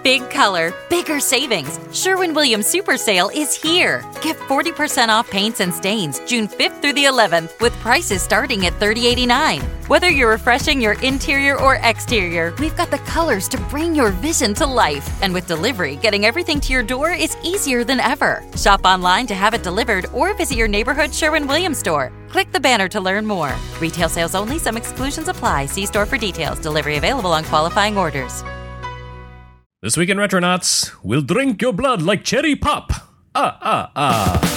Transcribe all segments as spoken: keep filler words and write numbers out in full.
Big color, bigger savings. Sherwin-Williams Super Sale is here. Get forty percent off paints and stains June fifth through the eleventh with prices starting at thirty dollars and eighty-nine cents. Whether you're refreshing your interior or exterior, we've got the colors to bring your vision to life. And with delivery, getting everything to your door is easier than ever. Shop online to have it delivered or visit your neighborhood Sherwin-Williams store. Click the banner to learn more. Retail sales only. Some exclusions apply. See store for details. Delivery available on qualifying orders. This week in Retronauts, we'll drink your blood like cherry pop. Ah, ah, ah.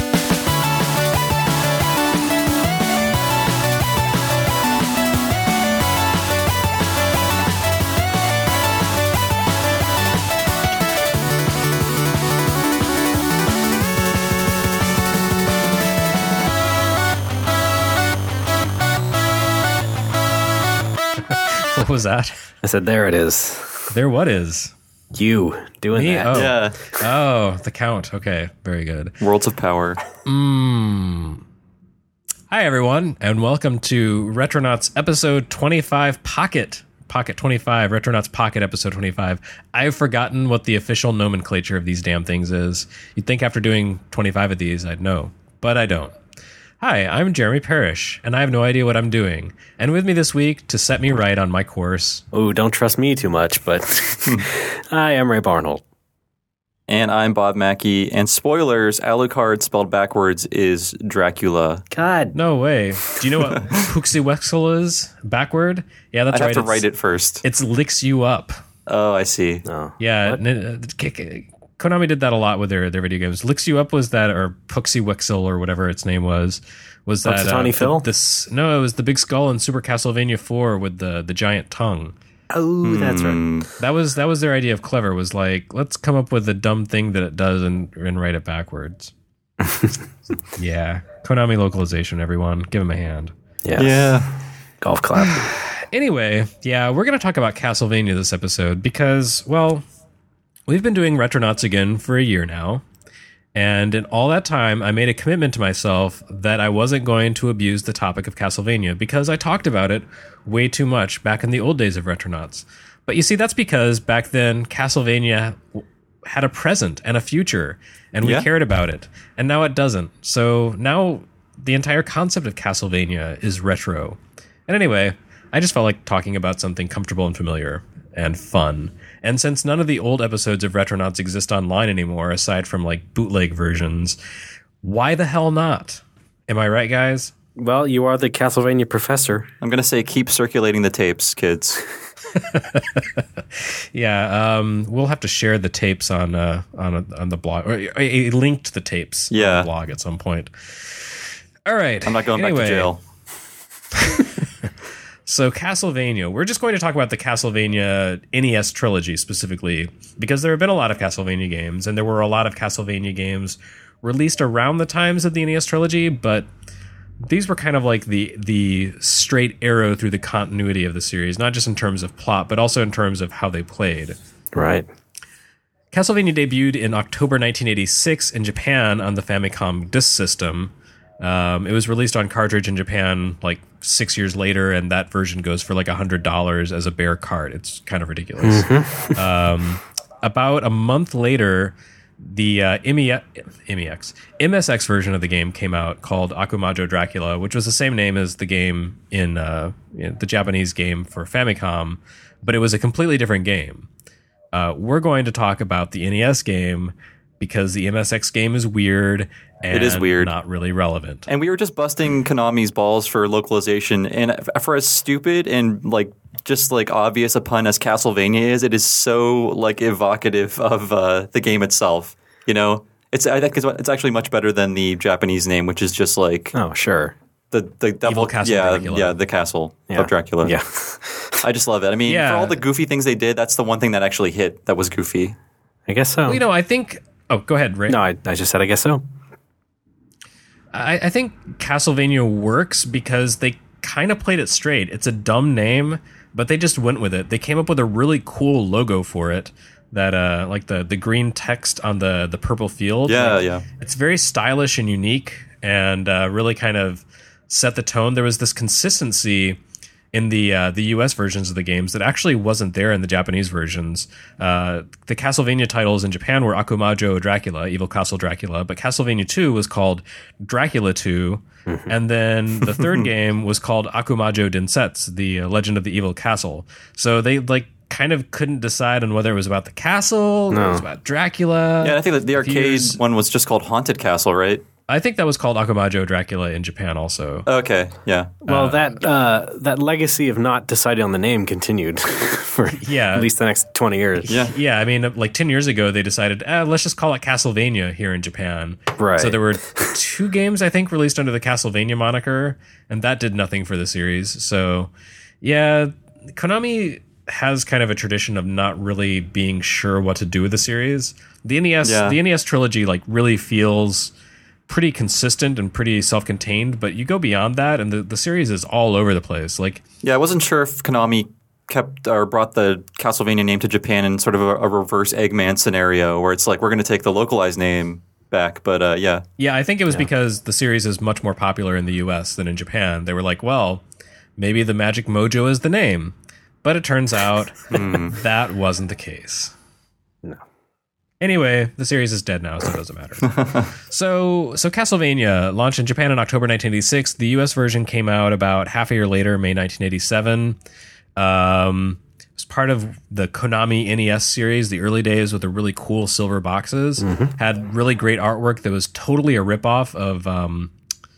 What was that? I said, there it is. There what is? You doing Me? that. Oh. Yeah. Oh, the count. Okay, very good. Worlds of Power. Mm. Hi, everyone, and welcome to Retronauts episode twenty-five Pocket. Pocket twenty-five, Retronauts Pocket episode twenty-five. I've forgotten what the official nomenclature of these damn things is. You'd think after doing twenty-five of these, I'd know, but I don't. Hi, I'm Jeremy Parrish, and I have no idea what I'm doing. And with me this week to set me right on my course. Ooh, don't trust me too much, but I am Ray Barnold. And I'm Bob Mackey. And spoilers, Alucard spelled backwards is Dracula. God. No way. Do you know what Puxiwexel is backward? Yeah, that's I'd right. have to It's- write it first. It's licks you up. Oh, I see. No. Yeah, What? n- uh, K- Konami did that a lot with their, their video games. Licks You Up was that, or Puxiwexel, or whatever its name was, was that uh, Punxsutawney Phil? the- this? No, it was the big skull in Super Castlevania four with the the giant tongue. Oh, that's right. That was that was their idea of clever. Was like, let's come up with a dumb thing that it does and and write it backwards. Yeah, Konami localization. Everyone, give him a hand. Yes. Yeah. Golf clap. Anyway, yeah, we're going to talk about Castlevania this episode because, well, we've been doing Retronauts again for a year now. And in all that time, I made a commitment to myself that I wasn't going to abuse the topic of Castlevania because I talked about it way too much back in the old days of Retronauts. But you see, that's because back then, Castlevania had a present and a future, and we Yeah. cared about it. And now it doesn't. So now the entire concept of Castlevania is retro. And anyway, I just felt like talking about something comfortable and familiar and fun. And since none of the old episodes of Retronauts exist online anymore, aside from like bootleg versions, why the hell not? Am I right, guys? Well, you are the Castlevania professor. I'm going to say keep circulating the tapes, kids. Yeah, um, we'll have to share the tapes on uh, on a, on the blog, or a, a link to the tapes Yeah. on the blog at some point. All right. I'm not going anyway, back to jail. So Castlevania, we're just going to talk about the Castlevania N E S trilogy specifically, because there have been a lot of Castlevania games, and there were a lot of Castlevania games released around the times of the N E S trilogy, but these were kind of like the the straight arrow through the continuity of the series, not just in terms of plot, but also in terms of how they played. Right. Castlevania debuted in October nineteen eighty-six in Japan on the Famicom Disk System. Um, it was released on cartridge in Japan like six years later, and that version goes for like one hundred dollars as a bare cart. It's kind of ridiculous. um, about a month later, the uh, M E X, M S X version of the game came out called Akumajo Dracula, which was the same name as the game in, uh, in the Japanese game for Famicom, but it was a completely different game. Uh, we're going to talk about the N E S game because the M S X game is weird and It is weird. not really relevant. And we were just busting Konami's balls for localization. And for as stupid and like just like obvious a pun as Castlevania is, it is so like evocative of uh, the game itself. You know, it's I think it's, it's actually much better than the Japanese name, which is just like Oh, sure. the the devil, Evil Castle yeah, Dracula. yeah, the castle Yeah. of Dracula. Yeah. I just love it. I mean, Yeah. for all the goofy things they did, that's the one thing that actually hit that was goofy. I guess so. Well, you know, I think. Oh, go ahead, Ray. no, I, I just said I guess so. I, I think Castlevania works because they kind of played it straight. It's a dumb name, but they just went with it. They came up with a really cool logo for it. That uh, like the the green text on the the purple field. Yeah, Like, yeah. It's very stylish and unique, and uh, really kind of set the tone. There was this consistency in the uh, the U S versions of the games that actually wasn't there in the Japanese versions. Uh, the Castlevania titles in Japan were Akumajo Dracula, Evil Castle Dracula, but Castlevania two was called Dracula two, mm-hmm. and then the third game was called Akumajo Densetsu, the uh, Legend of the Evil Castle. So they like kind of couldn't decide on whether it was about the castle, no. or it was about Dracula. Yeah, I think that the arcade years. one was just called Haunted Castle, right? I think that was called Akumajo Dracula in Japan also. Okay, yeah. Well, Uh, that uh, that legacy of not deciding on the name continued for Yeah. at least the next twenty years. Yeah. Yeah, I mean, like ten years ago, they decided, eh, let's just call it Castlevania here in Japan. Right. So there were two games, I think, released under the Castlevania moniker, and that did nothing for the series. So, yeah, Konami has kind of a tradition of not really being sure what to do with the series. The N E S, Yeah. the N E S trilogy, like, really feels pretty consistent and pretty self-contained, but you go beyond that, and the, the series is all over the place. Like, Yeah, I wasn't sure if Konami kept or brought the Castlevania name to Japan in sort of a, a reverse Eggman scenario where it's like we're going to take the localized name back, but uh, yeah. yeah, I think it was because the series is much more popular in the U S than in Japan. They were like, well, maybe the Magic Mojo is the name. But it turns out that wasn't the case. No. Anyway, the series is dead now, so it doesn't matter. so, so Castlevania launched in Japan in October nineteen eighty-six. The U S version came out about half a year later, May nineteen eighty-seven. Um, it was part of the Konami N E S series, the early days with the really cool silver boxes. Mm-hmm. Had really great artwork that was totally a ripoff of... Um,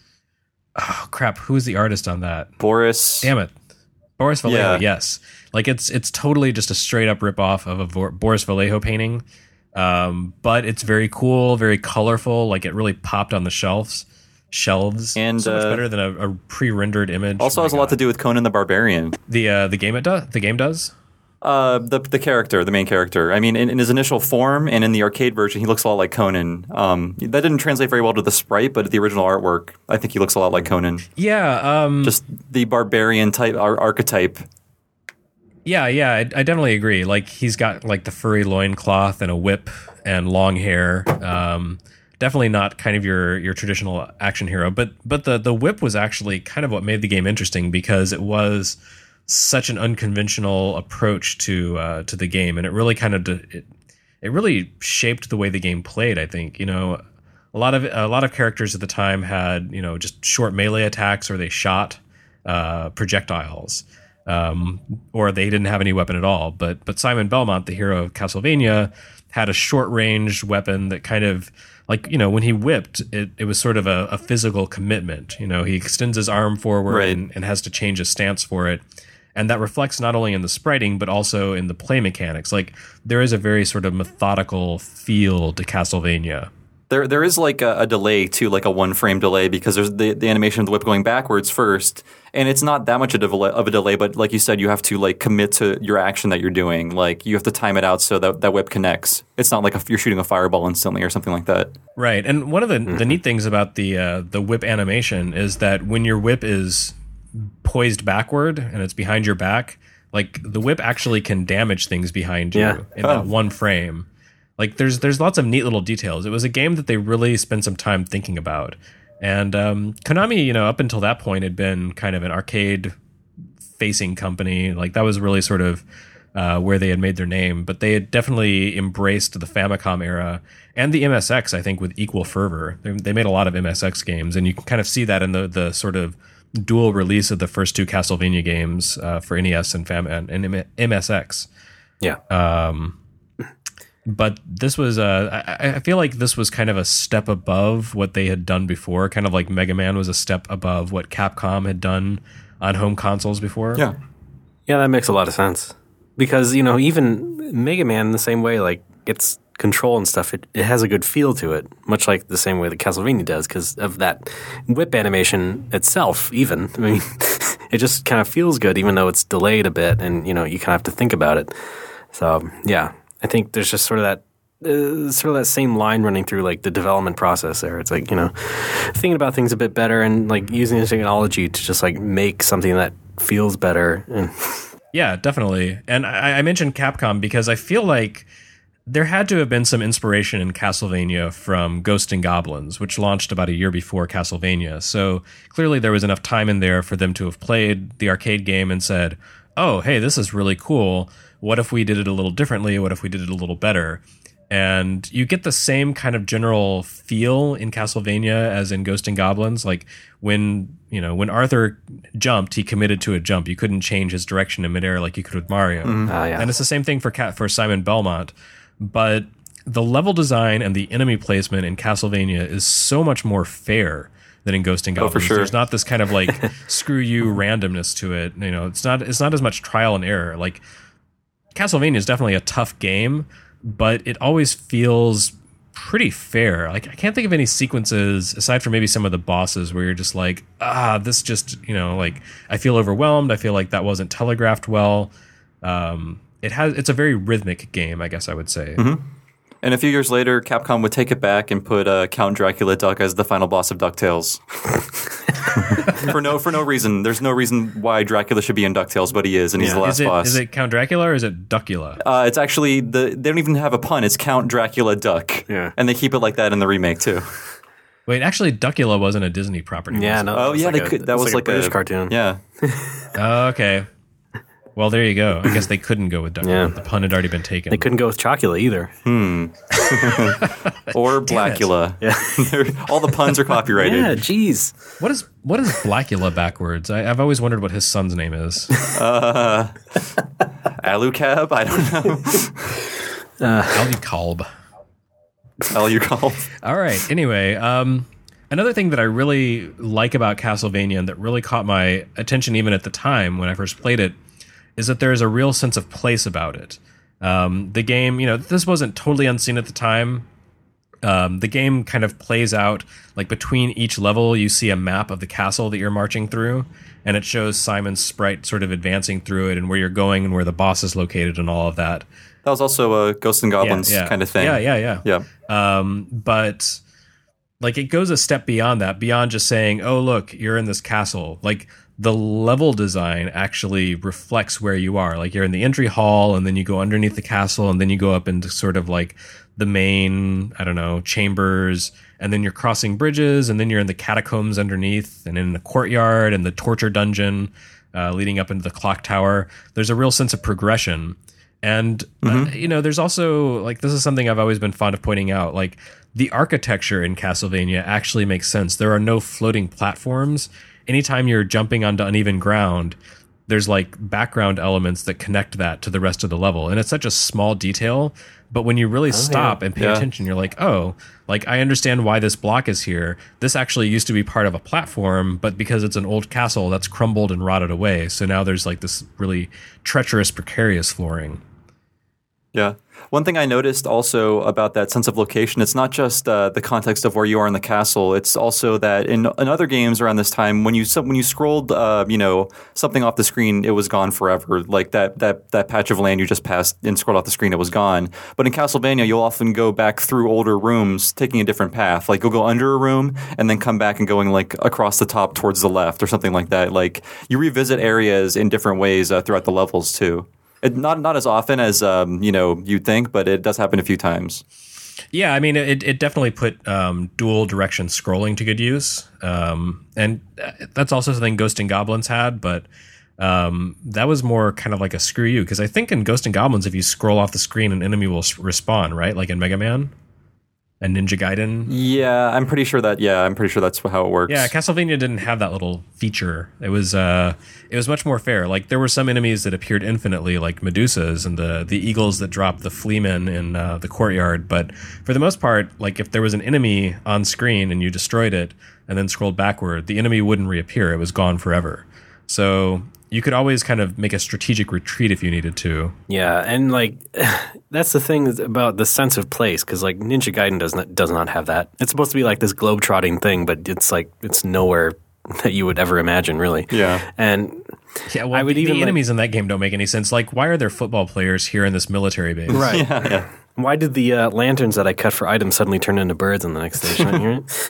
oh, crap, who was the artist on that? Boris. Damn it. Boris Vallejo, Yeah. yes. Like it's it's totally just a straight up ripoff of a Vor- Boris Vallejo painting. Um, but it's very cool, very colorful. Like it really popped on the shelves. Shelves. And, so much uh, better than a, a pre-rendered image. Also Oh my has a lot to God. do with Conan the Barbarian. The uh, the game it does. The game does. Uh, the the character, the main character. I mean, in, in his initial form and in the arcade version, he looks a lot like Conan. Um, that didn't translate very well to the sprite, but the original artwork, I think he looks a lot like Conan. Yeah. Um, Just the barbarian type ar- archetype. Yeah, yeah, I, I definitely agree. Like he's got like the furry loincloth and a whip and long hair. Um, definitely not kind of your your traditional action hero, but but the the whip was actually kind of what made the game interesting because it was such an unconventional approach to uh, to the game, and it really kind of de- it it really shaped the way the game played. I think you know a lot of a lot of characters at the time had you know just short melee attacks or they shot uh, projectiles. Um, or they didn't have any weapon at all. But but Simon Belmont, the hero of Castlevania, had a short range weapon that kind of like you know when he whipped it, it was sort of a, a physical commitment. You know, he extends his arm forward Right. and, and has to change his stance for it. And that reflects not only in the spriting but also in the play mechanics. Like there is a very sort of methodical feel to Castlevania. There, there is like a, a delay too, like a one frame delay, because there's the, the animation of the whip going backwards first, and it's not that much of a delay, of a delay. But like you said, you have to like commit to your action that you're doing. Like you have to time it out so that that whip connects. It's not like a, you're shooting a fireball instantly or something like that. Right, and one of the, the neat things about the uh, the whip animation is that when your whip is poised backward and it's behind your back, like the whip actually can damage things behind you Yeah. in Oh. that one frame. Like there's there's lots of neat little details. It was a game that they really spent some time thinking about. And um, Konami, you know, up until that point had been kind of an arcade facing company. Like that was really sort of uh, where they had made their name, but they had definitely embraced the Famicom era and the M S X, I think, with equal fervor. They, they made a lot of M S X games, and you can kind of see that in the the sort of dual release of the first two Castlevania games uh, for N E S and Fam and, and M S X. Yeah. Um, but this was, uh, I, I feel like this was kind of a step above what they had done before. Kind of like Mega Man was a step above what Capcom had done on home consoles before. Yeah. Yeah, that makes a lot of sense. Because, you know, even Mega Man in the same way, like, its control and stuff, it, it has a good feel to it, much like the same way that Castlevania does, because of that whip animation itself, even. I mean, it just kind of feels good, even though it's delayed a bit, and, you know, you kind of have to think about it. So, yeah, I think there's just sort of that Uh, sort of that same line running through like the development process there. It's like, you know, thinking about things a bit better and like using the technology to just like make something that feels better. And Yeah, definitely. And I, I mentioned Capcom because I feel like there had to have been some inspiration in Castlevania from Ghosts and Goblins, which launched about a year before Castlevania. So clearly there was enough time in there for them to have played the arcade game and said, oh, hey, this is really cool. What if we did it a little differently? What if we did it a little better? And you get the same kind of general feel in Castlevania as in Ghosts and Goblins. Like when, you know, when Arthur jumped, he committed to a jump. You couldn't change his direction in midair like you could with Mario. Mm-hmm. Uh, yeah. And it's the same thing for for Simon Belmont. But the level design and the enemy placement in Castlevania is so much more fair than in Ghosts and Goblins. Oh, for sure. There's not this kind of like screw you randomness to it. You know, it's not it's not as much trial and error. Like Castlevania is definitely a tough game, but it always feels pretty fair. Like I can't think of any sequences aside from maybe some of the bosses where you're just like, ah, this just, you know, like I feel overwhelmed. I feel like that wasn't telegraphed well. Um, it has it's a very rhythmic game, I guess I would say. Mm-hmm. And a few years later, Capcom would take it back and put uh, Count Dracula Duck as the final boss of DuckTales. for no for no reason. There's no reason why Dracula should be in DuckTales, but he is, and he's Yeah. the last Is it, boss. is it Count Dracula or is it Duckula? Uh, it's actually the they don't even have a pun. It's Count Dracula Duck. Yeah. And they keep it like that in the remake too. Wait, actually, Duckula wasn't a Disney property. was Yeah, it? no. Oh it's yeah, like they a- could. That it's was like like, a British cartoon. Yeah. Oh, okay. Well, there you go. I guess they couldn't go with Duckula. Yeah. The pun had already been taken. They couldn't go with Chocula either. Or Blackula. Yeah. All the puns are copyrighted. Yeah, jeez. What is what is Blackula backwards? I, I've always wondered what his son's name is. Uh, Alucab? I don't know. Alucalb. Alucab. All right. Anyway, um, another thing that I really like about Castlevania and that really caught my attention even at the time when I first played it is that there is a real sense of place about it. Um, the game, you know, this wasn't totally unseen at the time. Um, the game kind of plays out like between each level, you see a map of the castle that you're marching through, and it shows Simon's sprite sort of advancing through it and where you're going and where the boss is located and all of that. That was also a Ghosts and Goblins Yeah, yeah. kind of thing. Yeah, yeah, yeah. Yeah. Um, but like it goes a step beyond that, beyond just saying, "Oh, look, you're in this castle." Like the level design actually reflects where you are. Like you're in the entry hall, and then you go underneath the castle, and then you go up into sort of like the main, I don't know, chambers, and then you're crossing bridges, and then you're in the catacombs underneath, and in the courtyard, and the torture dungeon uh, leading up into the clock tower. There's a real sense of progression. And, uh, you know, there's also, like, this is something I've always been fond of pointing out. Like, the architecture in Castlevania actually makes sense. There are no floating platforms. Anytime you're jumping onto uneven ground, there's, like, background elements that connect that to the rest of the level. And it's such a small detail. But when you really stop and pay Yeah. attention, you're like, oh, like, I understand why this block is here. This actually used to be part of a platform, but because it's an old castle, that's crumbled and rotted away. So now there's, like, this really treacherous, precarious flooring. Yeah. One thing I noticed also about that sense of location, it's not just uh, the context of where you are in the castle. It's also that in, in other games around this time, when you when you scrolled, uh, you know, something off the screen, it was gone forever. Like that that that patch of land you just passed and scrolled off the screen, it was gone. But in Castlevania, you'll often go back through older rooms, taking a different path. Like you'll go under a room and then come back and going like across the top towards the left or something like that. Like you revisit areas in different ways uh, throughout the levels too. It, not not as often as um, you know you'd think, but it does happen a few times. Yeah, I mean, it, it definitely put um, dual direction scrolling to good use. Um, and that's also something Ghosts and Goblins had, but um, that was more kind of like a screw you. Because I think in Ghosts and Goblins, if you scroll off the screen, an enemy will s- respawn, right? Like in Mega Man and Ninja Gaiden. Yeah, I'm pretty sure that. Yeah, I'm pretty sure that's how it works. Yeah, Castlevania didn't have that little feature. It was uh, it was much more fair. Like there were some enemies that appeared infinitely, like Medusas and the the eagles that dropped the fleamen in uh, the courtyard. But for the most part, like if there was an enemy on screen and you destroyed it and then scrolled backward, the enemy wouldn't reappear. It was gone forever. So you could always kind of make a strategic retreat if you needed to. Yeah, and like that's the thing about the sense of place, because like Ninja Gaiden does not does not have that. It's supposed to be like this globe-trotting thing, but it's like it's nowhere that you would ever imagine, really. Yeah. And Yeah, well, I would the even, like- enemies in that game don't make any sense. Like, why are there football players here in this military base? right, Yeah, yeah. why did the uh, lanterns that I cut for items suddenly turn into birds in the next station? Right?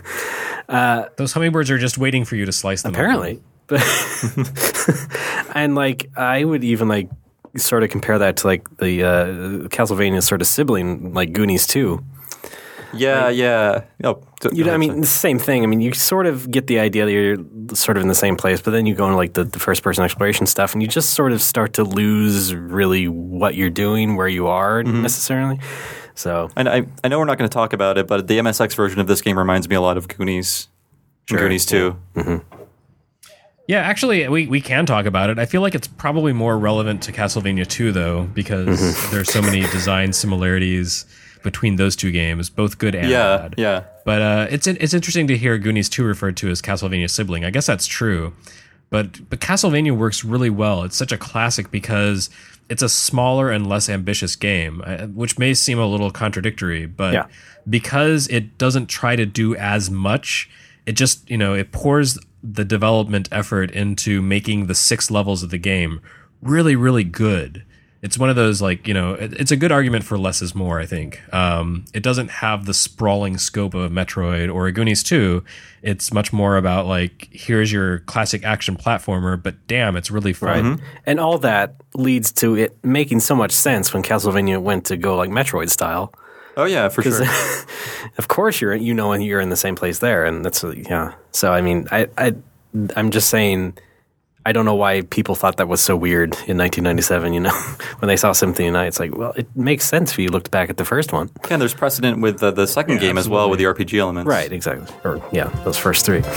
Yeah. Those hummingbirds are just waiting for you to slice them. Apparently. But and like I would even like sort of compare that to like the uh, Castlevania sort of sibling, like Goonies two. Yeah, like, yeah. Oh, you know, I mean, the same thing. I mean, you sort of get the idea that you're sort of in the same place, but then you go into like the, the first person exploration stuff, and you just sort of start to lose really what you're doing, where you are mm-hmm. necessarily. So, and I I know we're not going to talk about it, but the M S X version of this game reminds me a lot of Goonies. Sure. Goonies two. Mm-hmm. Yeah, actually, we, we can talk about it. I feel like it's probably more relevant to Castlevania two, though, because mm-hmm. there's so many design similarities between those two games, both good and yeah, bad. Yeah, But uh, it's it's interesting to hear Goonies two referred to as Castlevania sibling. I guess that's true. But but Castlevania works really well. It's such a classic because it's a smaller and less ambitious game, which may seem a little contradictory, but yeah. because it doesn't try to do as much, it just, you know, it pours the development effort into making the six levels of the game really, really good. It's one of those, like, you know, it, it's a good argument for less is more, I think. Um, it doesn't have the sprawling scope of a Metroid or a Goonies two. It's much more about, like, here's your classic action platformer, but damn, it's really fun. Right. Mm-hmm. And all that leads to it making so much sense when Castlevania went to go, like, Metroid style. Oh yeah, for sure. Of course, you're you know, and you're in the same place there, and that's yeah. So I mean, I I I'm just saying, I don't know why people thought that was so weird in nineteen ninety-seven. You know, when they saw Symphony of the Night, it's like, well, it makes sense if you looked back at the first one. Yeah, and there's precedent with uh, the second yeah, game absolutely. as well with the R P G elements. Right, exactly. Or yeah, those first three.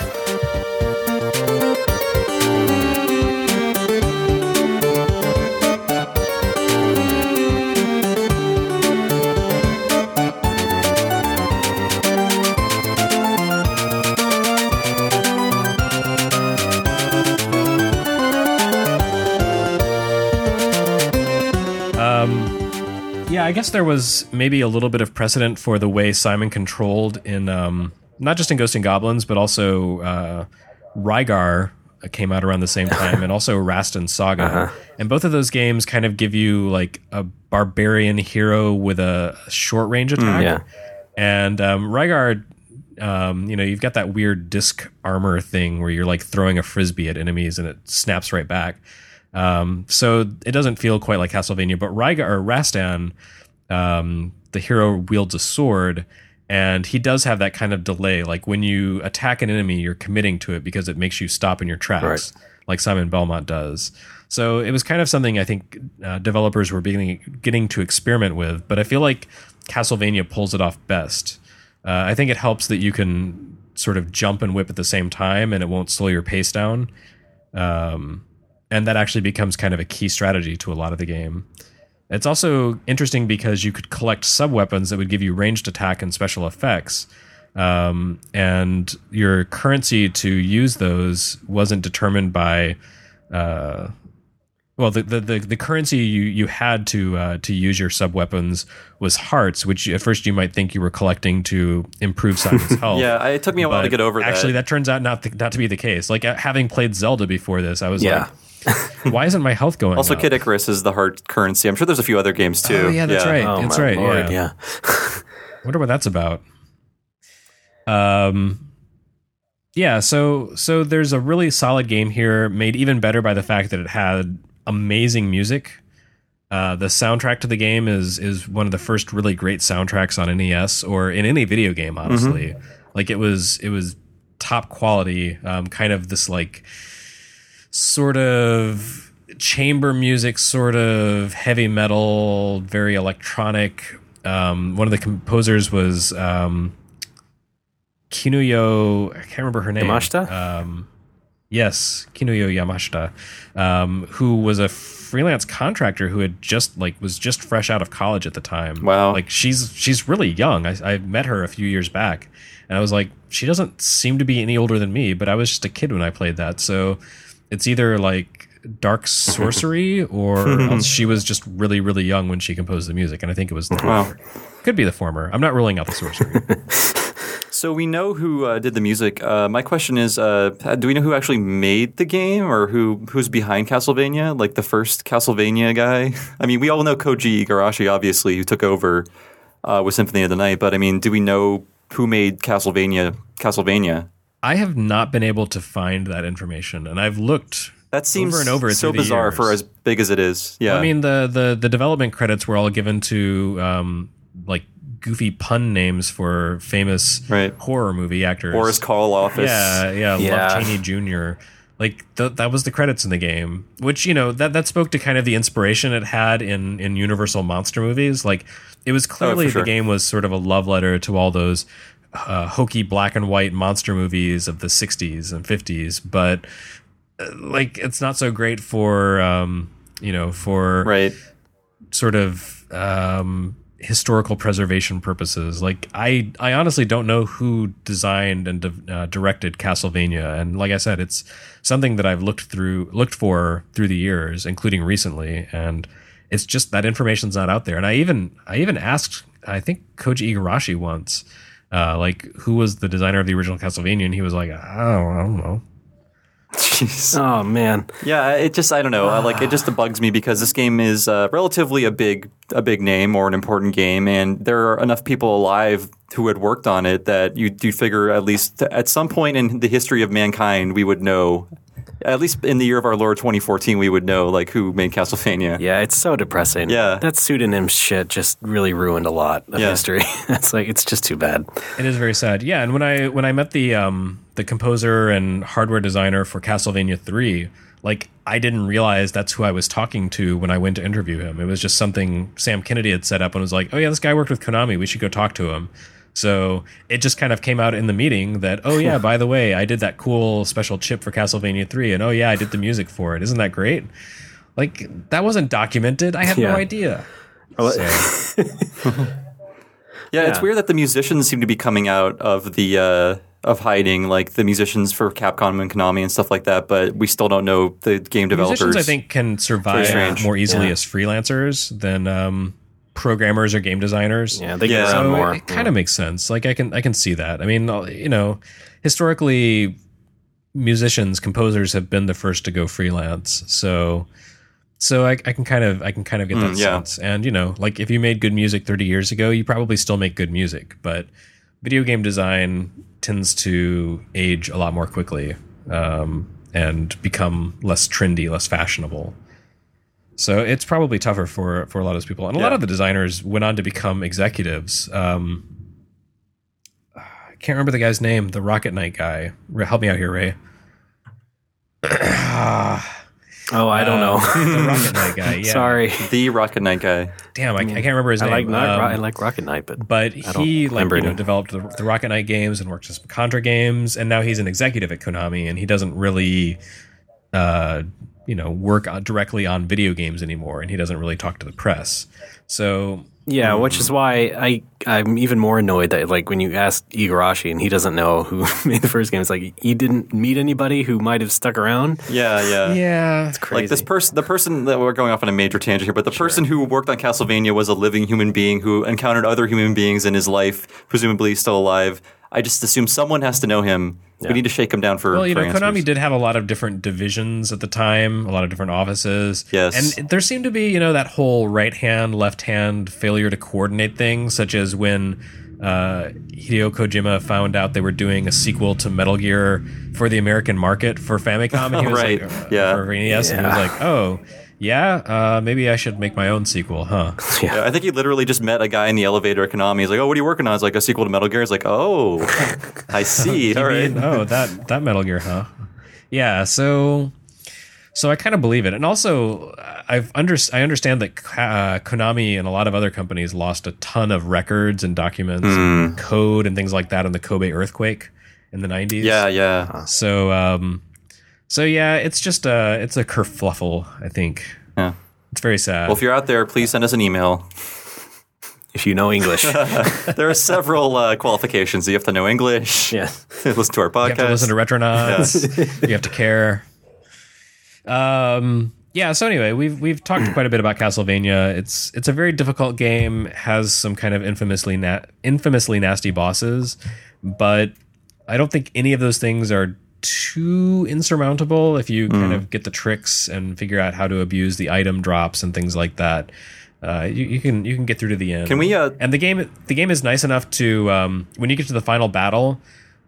Yeah, I guess there was maybe a little bit of precedent for the way Simon controlled in um, not just in Ghosts and Goblins, but also uh, Rygar came out around the same time, and also Rastan Saga. Uh-huh. And both of those games kind of give you like a barbarian hero with a short range attack. Mm, yeah. And um, Rygar, um, you know, you've got that weird disc armor thing where you're like throwing a frisbee at enemies and it snaps right back. Um, so it doesn't feel quite like Castlevania, but Rygar or Rastan, um, the hero wields a sword, and he does have that kind of delay. Like when you attack an enemy, you're committing to it because it makes you stop in your tracks, right. like Simon Belmont does. So it was kind of something I think uh, developers were beginning, getting to experiment with, but I feel like Castlevania pulls it off best. Uh, I think it helps that you can sort of jump and whip at the same time, and it won't slow your pace down. Um, And that actually becomes kind of a key strategy to a lot of the game. It's also interesting because you could collect sub-weapons that would give you ranged attack and special effects. Um, and your currency to use those wasn't determined by... Uh, well, the, the, the, the currency you, you had to uh, to use your sub-weapons was hearts, which at first you might think you were collecting to improve Simon's health. Yeah, it took me a while but to get over actually, that. Actually, that turns out not, the, not to be the case. Like, having played Zelda before this, I was yeah. like... Why isn't my health going Also, up? Kid Icarus is the heart currency. I'm sure there's a few other games too. Oh, yeah, that's yeah. right. Oh, that's my right. Lord, yeah. yeah. Wonder what that's about. Um, yeah. So, so there's a really solid game here, made even better by the fact that it had amazing music. Uh, the soundtrack to the game is is one of the first really great soundtracks on N E S or in any video game. Honestly, mm-hmm. like it was it was top quality. Um, kind of this like. Sort of chamber music, sort of heavy metal, very electronic. Um, one of the composers was um, Kinuyo. I can't remember her name. Yamashita? Um, yes, Kinuyo Yamashita, um, who was a freelance contractor who had just like was just fresh out of college at the time. Wow, like she's she's really young. I, I met her a few years back, and I was like, she doesn't seem to be any older than me, but I was just a kid when I played that, so. It's either like dark sorcery or else she was just really, really young when she composed the music. And I think it was the former. Wow. Could be the former. I'm not ruling out the sorcery. So we know who uh, did the music. Uh, my question is, uh, do we know who actually made the game or who who's behind Castlevania? Like the first Castlevania guy? I mean, we all know Koji Igarashi, obviously, who took over uh, with Symphony of the Night. But I mean, do we know who made Castlevania Castlevania? I have not been able to find that information, and I've looked That seems over and over so through the bizarre years. for as big as it is. Yeah. I mean, the, the, the development credits were all given to um, like goofy pun names for famous Right. horror movie actors. Boris Karloff. is- Yeah, yeah, Yeah. Love Cheney Junior Like th- that was the credits in the game, which you know that that spoke to kind of the inspiration it had in in Universal monster movies. Like it was clearly for sure. the game was sort of a love letter to all those uh, hokey black and white monster movies of the sixties and fifties, but uh, like it's not so great for um, you know for Right. sort of um, historical preservation purposes. Like I, I honestly don't know who designed and di- uh, directed Castlevania, and like I said, it's something that I've looked through, looked for through the years, including recently, and it's just that information's not out there. And I even, I even asked, I think Koji Igarashi once, uh, like who was the designer of the original Castlevania, and he was like, I don't, I don't know. Jeez. Oh man. Yeah, it just I don't know. I like it just bugs me because this game is uh, relatively a big a big name or an important game, and there are enough people alive who had worked on it that you do figure at least at some point in the history of mankind we would know. At least in the year of our Lord twenty fourteen, we would know like who made Castlevania. Yeah, it's so depressing. Yeah. That pseudonym shit just really ruined a lot of Yeah. history. It's like it's just too bad. It is very sad. Yeah, and when I when I met the um the composer and hardware designer for Castlevania three, like I didn't realize that's who I was talking to when I went to interview him. It was just something Sam Kennedy had set up and was like, "Oh yeah, this guy worked with Konami. We should go talk to him." So it just kind of came out in the meeting that, "Oh yeah, by the way, I did that cool special chip for Castlevania three, and oh yeah, I did the music for it. Isn't that great?" Like that wasn't documented. I had Yeah. no idea. Well, So, Yeah, it's Yeah. weird that the musicians seem to be coming out of the uh, of hiding, like the musicians for Capcom and Konami and stuff like that. But we still don't know the game developers. musicians, I think, can survive strange. more easily Yeah. as freelancers than um, programmers or game designers. yeah, they Yeah. get around So more. it kind of makes sense. Like I can I can see that. I mean, you know, historically, musicians, composers have been the first to go freelance. So so I, I can kind of I can kind of get that Mm, yeah. sense. And you know, like if you made good music thirty years ago, you probably still make good music. But video game design tends to age a lot more quickly um, and become less trendy, less fashionable. So it's probably tougher for, for a lot of those people. And a lot Yeah. of the designers went on to become executives. Um, I can't remember the guy's name, the Rocket Knight guy. Ray- Help me out here, Ray. Oh, I don't know. The Rocket Knight guy, yeah. Sorry. the Rocket Knight guy. Damn, I, I can't remember his I name. like not, Um, I like Rocket Knight, but but I don't he like remember you know any. developed the, the Rocket Knight games and worked on some Contra games, and now he's an executive at Konami, and he doesn't really, uh, you know, work on, directly on video games anymore, and he doesn't really talk to the press. So yeah, which is why I I'm even more annoyed that like when you ask Igarashi and he doesn't know who made the first game, it's like he didn't meet anybody who might have stuck around. Yeah, yeah. yeah, Crazy. Like this person, the person that we're going off on a major tangent here, but the person who worked on Castlevania was a living human being who encountered other human beings in his life, presumably still alive. I just assume someone has to know him. Yeah. We need to shake him down for. well, you for know, answers. Konami did have a lot of different divisions at the time, a lot of different offices. Yes. And there seemed to be, you know, that whole right hand, left hand failure to coordinate thing, such as when uh, Hideo Kojima found out they were doing a sequel to Metal Gear for the American market for Famicom. And he was Right. like, uh, Yeah. For N E S. And he was Yeah. like, oh, yeah, uh, maybe I should make my own sequel, huh? Yeah, I think he literally just met a guy in the elevator at Konami. He's like, "Oh, what are you working on?" It's like a sequel to Metal Gear. He's like, "Oh, I see. All right." Oh, that that Metal Gear, huh? Yeah. So, so I kind of believe it, and also I've under I understand that uh, Konami and a lot of other companies lost a ton of records and documents, and code, and things like that in the Kobe earthquake in the nineties. Yeah, yeah, So, um, so yeah, it's just a it's a kerfluffle. I think yeah. it's very sad. Well, if you're out there, please send us an email. If you know English. There are several uh, qualifications. You have to know English. Yeah. Listen to our podcast. You have to listen to Retronauts. You have to care. Um. Yeah. So anyway, we've we've talked quite a bit about Castlevania. It's it's a very difficult game. Has some kind of infamously na- infamously nasty bosses, but I don't think any of those things are too insurmountable if you kind of get the tricks and figure out how to abuse the item drops and things like that. Uh, you, you can you can get through to the end. Can we, uh, and the game the game is nice enough to um, when you get to the final battle.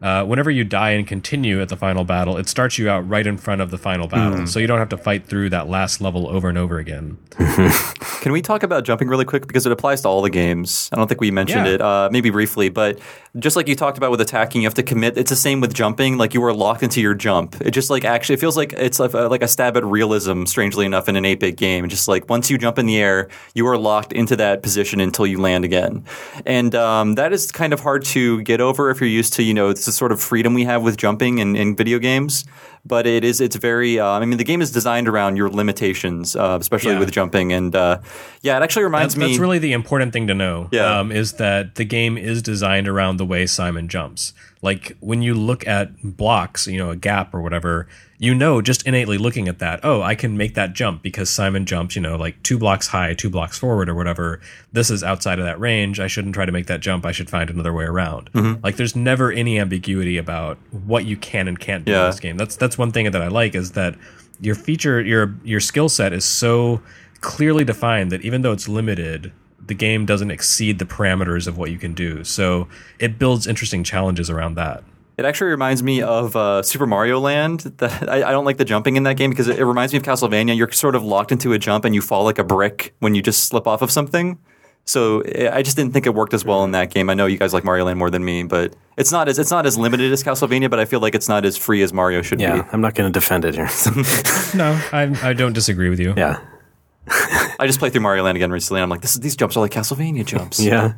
uh, whenever you die and continue at the final battle, it starts you out right in front of the final battle. Mm. So you don't have to fight through that last level over and over again. Can we talk about jumping really quick? Because it applies to all the games. I don't think we mentioned yeah. it, uh, maybe briefly, but just like you talked about with attacking, you have to commit. It's the same with jumping. Like you are locked into your jump. It just like actually, it feels like it's like a, like a stab at realism, strangely enough, in an eight-bit game. Just like once you jump in the air, you are locked into that position until you land again. And um, that is kind of hard to get over if you're used to, you know, it's the sort of freedom we have with jumping in, in video games. But it is, it's very, uh, I mean, the game is designed around your limitations, uh, especially yeah. with jumping. And uh, yeah, it actually reminds that's, me. That's really the important thing to know, yeah. um, is that the game is designed around the way Simon jumps. Like when you look at blocks, you know, a gap or whatever, you know, just innately looking at that, oh, I can make that jump because Simon jumps, you know, like two blocks high, two blocks forward or whatever. This is outside of that range. I shouldn't try to make that jump. I should find another way around. Mm-hmm. Like there's never any ambiguity about what you can and can't do yeah. in this game. That's that's one thing that I like is that your feature, your your skill set is so clearly defined that even though it's limited, the game doesn't exceed the parameters of what you can do. So it builds interesting challenges around that. It actually reminds me of uh, Super Mario Land. That I, I don't like the jumping in that game because it, it reminds me of Castlevania. You're sort of locked into a jump and you fall like a brick when you just slip off of something. So I just didn't think it worked as well in that game. I know you guys like Mario Land more than me, but it's not as it's not as limited as Castlevania. But I feel like it's not as free as Mario should yeah, be. I'm not going to defend it here. No, I, I don't disagree with you. Yeah. I just played through Mario Land again recently. And I'm like, this, these jumps are like Castlevania jumps. Yeah.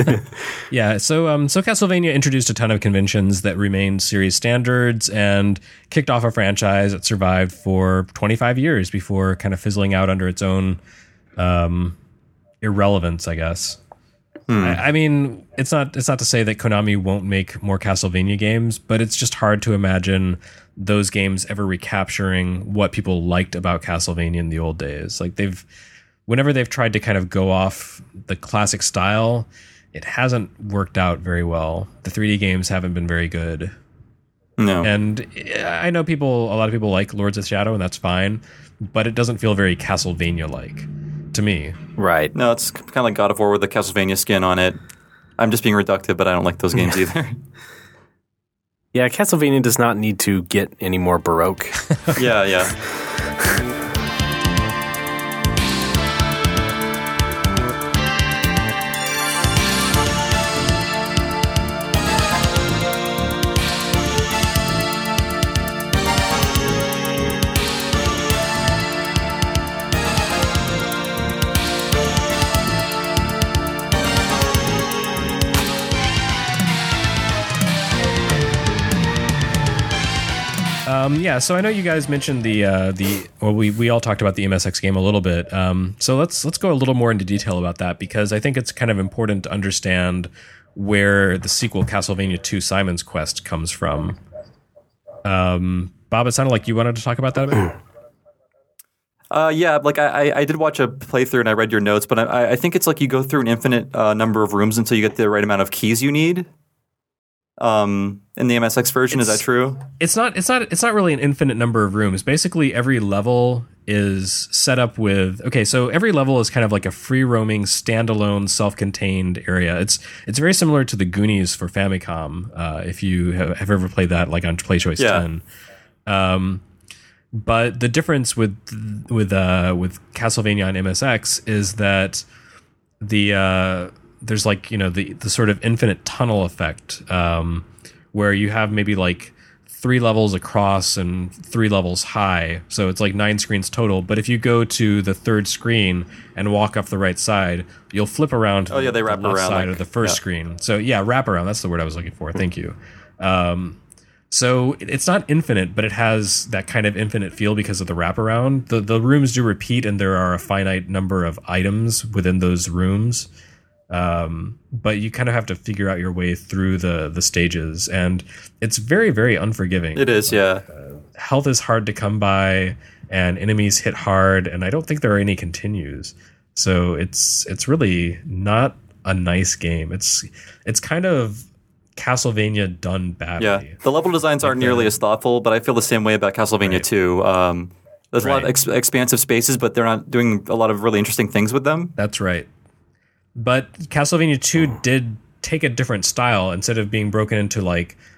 yeah. So, um, so Castlevania introduced a ton of conventions that remained series standards and kicked off a franchise that survived for twenty-five years before kind of fizzling out under its own um, irrelevance, I guess. Hmm. I, I mean, it's not it's not to say that Konami won't make more Castlevania games, but it's just hard to imagine those games ever recapturing what people liked about Castlevania in the old days. Like they've, whenever they've tried to kind of go off the classic style, it hasn't worked out very well. The three D games haven't been very good. No. And I know people, a lot of people like Lords of Shadow, and that's fine, but it doesn't feel very Castlevania-like to me. Right. No, it's kind of like God of War with the Castlevania skin on it. I'm just being reductive, but I don't like those games either. Yeah, Castlevania does not need to get any more Baroque. yeah, yeah. Um, yeah, so I know you guys mentioned the uh, the well, we we all talked about the M S X game a little bit. Um, so let's let's go a little more into detail about that because I think it's kind of important to understand where the sequel Castlevania two Simon's Quest comes from. Um, Bob, it sounded like you wanted to talk about that a bit. Uh, yeah, like I, I did watch a playthrough and I read your notes, but I, I think it's like you go through an infinite uh, number of rooms until you get the right amount of keys you need. Um, in the M S X version, it's, is that true? It's not. It's not. It's not really an infinite number of rooms. Basically, every level is set up with. Okay, so every level is kind of like a free roaming, standalone, self-contained area. It's it's very similar to the Goonies for Famicom. Uh, if you have, have ever played that, like on PlayChoice yeah. ten. Um, but the difference with with uh, with Castlevania on M S X is that the uh, there's like, you know, the, the sort of infinite tunnel effect, um, where you have maybe like three levels across and three levels high. So it's like nine screens total. But if you go to the third screen and walk up the right side, you'll flip around to oh, yeah, they the wrap left around, side like, of the first yeah. screen. So yeah, wrap around. That's the word I was looking for. Thank you. Um, so it's not infinite, but it has that kind of infinite feel because of the wraparound. The the rooms do repeat, and there are a finite number of items within those rooms. Um, but you kind of have to figure out your way through the the stages, and it's very, very unforgiving. It is, yeah. Uh, health is hard to come by, and enemies hit hard, and I don't think there are any continues. So it's it's really not a nice game. It's it's kind of Castlevania done badly. Yeah, the level designs aren't like nearly the, as thoughtful, but I feel the same way about Castlevania right. two. Um, there's right. a lot of ex- expansive spaces, but they're not doing a lot of really interesting things with them. That's right. But Castlevania two did take a different style. Instead of being broken into like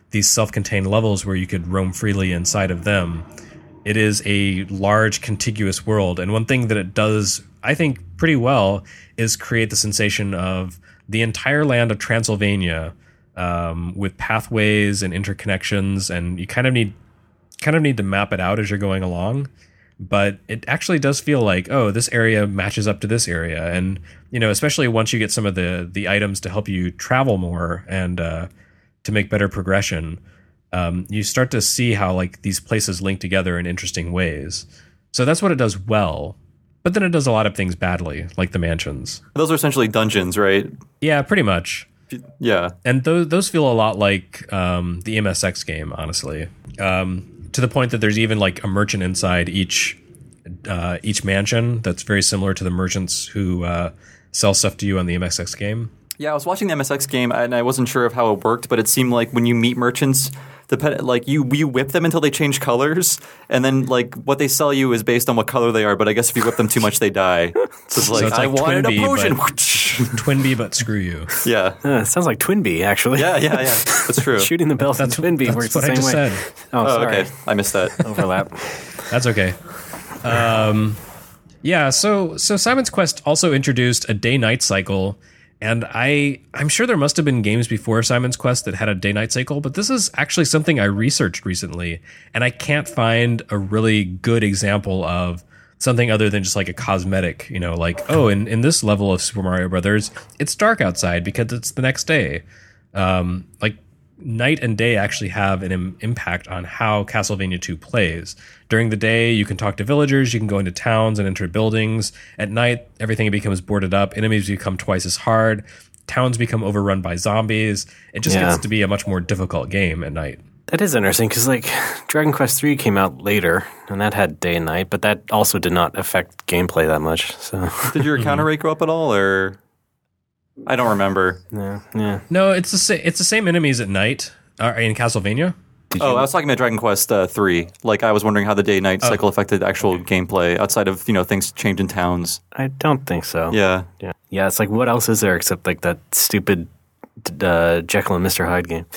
these self-contained levels where you could roam freely inside of them. It is a large contiguous world, and one thing that it does, I think, pretty well is create the sensation of the entire land of Transylvania, um, with pathways and interconnections, and you kind of need kind of need to map it out as you're going along. But it actually does feel like, oh, this area matches up to this area, and you know, especially once you get some of the the items to help you travel more and uh, to make better progression, um, you start to see how like these places link together in interesting ways. So that's what it does well. But then it does a lot of things badly, like the mansions. Those are essentially dungeons, right? Yeah, pretty much. Yeah. And those those feel a lot like um, the M S X game, honestly. Um, to the point that there's even like a merchant inside each uh, each mansion that's very similar to the merchants who uh, sell stuff to you on the M S X game. Yeah, I was watching the M S X game and I wasn't sure of how it worked, but it seemed like when you meet merchants, the like you you whip them until they change colors, and then like what they sell you is based on what color they are. But I guess if you whip them too much, they die. So it's like, So it's I like wanted a Twinbee, potion. but- Twinbee, but screw you. Yeah, Uh, sounds like Twinbee, actually. yeah, yeah, yeah. That's true. Shooting the bells That's, in Twinbee that's works what the I same just way. said. Oh, Oh, sorry. okay. I missed that. Overlap. That's okay. Um, yeah, so so Simon's Quest also introduced a day-night cycle, and I I'm sure there must have been games before Simon's Quest that had a day-night cycle, but this is actually something I researched recently, and I can't find a really good example of something other than just like a cosmetic, you know, like, oh, in, in this level of Super Mario Brothers, it's dark outside because it's the next day. Um, like, night and day actually have an Im- impact on how Castlevania two plays. During the day, you can talk to villagers, you can go into towns and enter buildings. At night, everything becomes boarded up, enemies become twice as hard, towns become overrun by zombies. It just Yeah. gets to be a much more difficult game at night. That is interesting because, like, Dragon Quest three came out later, and that had day and night, but that also did not affect gameplay that much. So, Did your encounter rate go up at all, or I don't remember. yeah, yeah. No, it's the sa- it's the same enemies at night uh, in Castlevania. Oh, I was talking about Dragon Quest uh, three. Like, I was wondering how the day-night cycle affected actual gameplay outside of, you know, things change in towns. I don't think so. Yeah. yeah, yeah. It's like, what else is there except like that stupid uh, Jekyll and Mister Hyde game?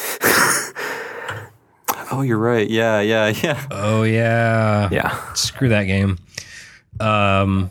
Oh, you're right. Yeah, yeah, yeah. Oh yeah, Yeah. Screw that game. Um,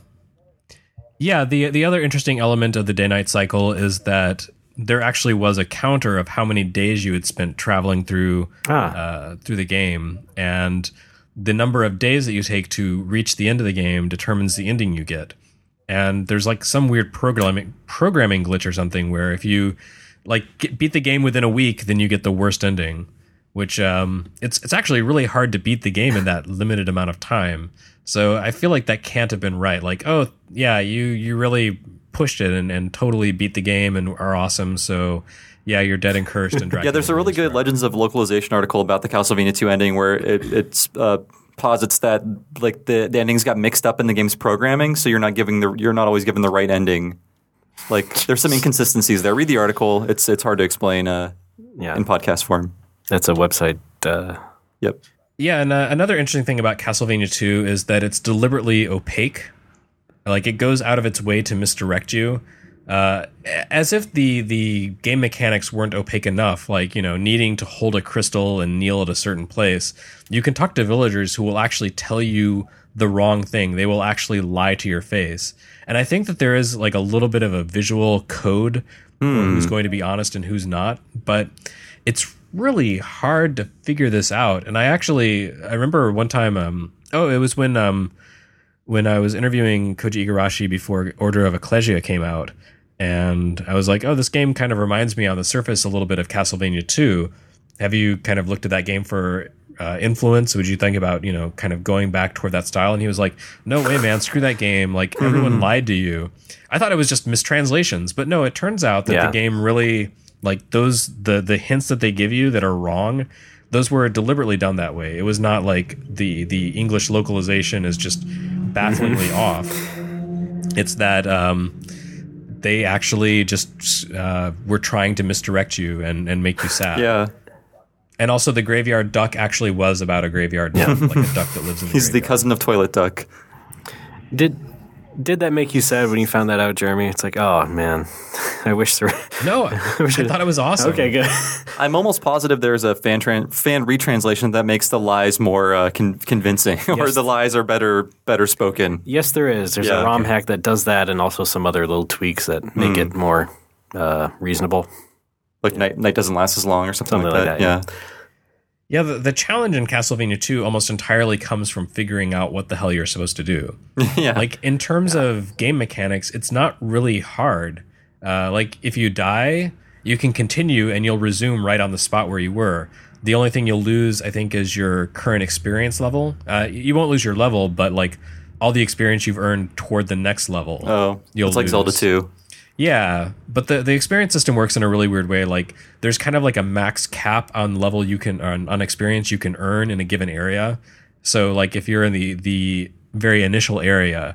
yeah. The the other interesting element of the day night cycle is that there actually was a counter of how many days you had spent traveling through Ah. uh, through the game, and the number of days that you take to reach the end of the game determines the ending you get. And there's like some weird programming programming glitch or something where if you like get, beat the game within a week, then you get the worst ending. Which um, it's it's actually really hard to beat the game in that limited amount of time. So I feel like that can't have been right. Like, oh yeah, you you really pushed it and, and totally beat the game and are awesome. So yeah, you're dead and cursed and Dracula. Yeah, there's a really rules good forever. Legends of Localization article about the Castlevania two ending where it it's, uh, posits that like the, the endings got mixed up in the game's programming, so you're not giving the you're not always given the right ending. Like, there's some inconsistencies there. Read the article. It's it's hard to explain uh, Yeah. in podcast form. That's a website. Uh, Yep. Yeah, and uh, another interesting thing about Castlevania two is that it's deliberately opaque. Like, it goes out of its way to misdirect you, uh, as if the the game mechanics weren't opaque enough. Like, you know, needing to hold a crystal and kneel at a certain place. You can talk to villagers who will actually tell you the wrong thing. They will actually lie to your face. And I think that there is like a little bit of a visual code for who's going to be honest and who's not. But it's really hard to figure this out. And I actually, I remember one time, um, oh, it was when, um, when I was interviewing Koji Igarashi before Order of Ecclesia came out. And I was like, oh, this game kind of reminds me on the surface a little bit of Castlevania two. Have you kind of looked at that game for uh, influence? Would you think about, you know, kind of going back toward that style? And he was like, no way, man, screw that game. Like, everyone lied to you. I thought it was just mistranslations. But no, it turns out that Yeah. the game really... Like those, the the hints that they give you that are wrong, those were deliberately done that way. It was not like the the English localization is just bafflingly off. It's that um, they actually just uh, were trying to misdirect you and, and make you sad. Yeah. And also, the graveyard duck actually was about a graveyard duck, like a duck that lives in the He's the graveyard. cousin of Toilet Duck. did did that make you sad when you found that out, Jeremy? It's like, oh man, I wish there. No, I thought it was awesome. Okay, good. I'm almost positive there's a fan tran- fan retranslation that makes the lies more uh, con- convincing, or Yes. the lies are better better spoken. Yes, there is. There's Yeah, a ROM okay. hack that does that, and also some other little tweaks that make it more uh, reasonable. Like night night doesn't last as long or something, Something like like that. that, Yeah. Yeah, the, the challenge in Castlevania two almost entirely comes from figuring out what the hell you're supposed to do. Yeah. Like, in terms of game mechanics, it's not really hard. Uh, like, if you die, you can continue and you'll resume right on the spot where you were. The only thing you'll lose, I think, is your current experience level. Uh, you won't lose your level, but, like, all the experience you've earned toward the next level. Oh, you'll it's like lose. Zelda two. Yeah, but the, the experience system works in a really weird way. Like, there's kind of like a max cap on level you can on, on experience you can earn in a given area. So, like, if you're in the the very initial area,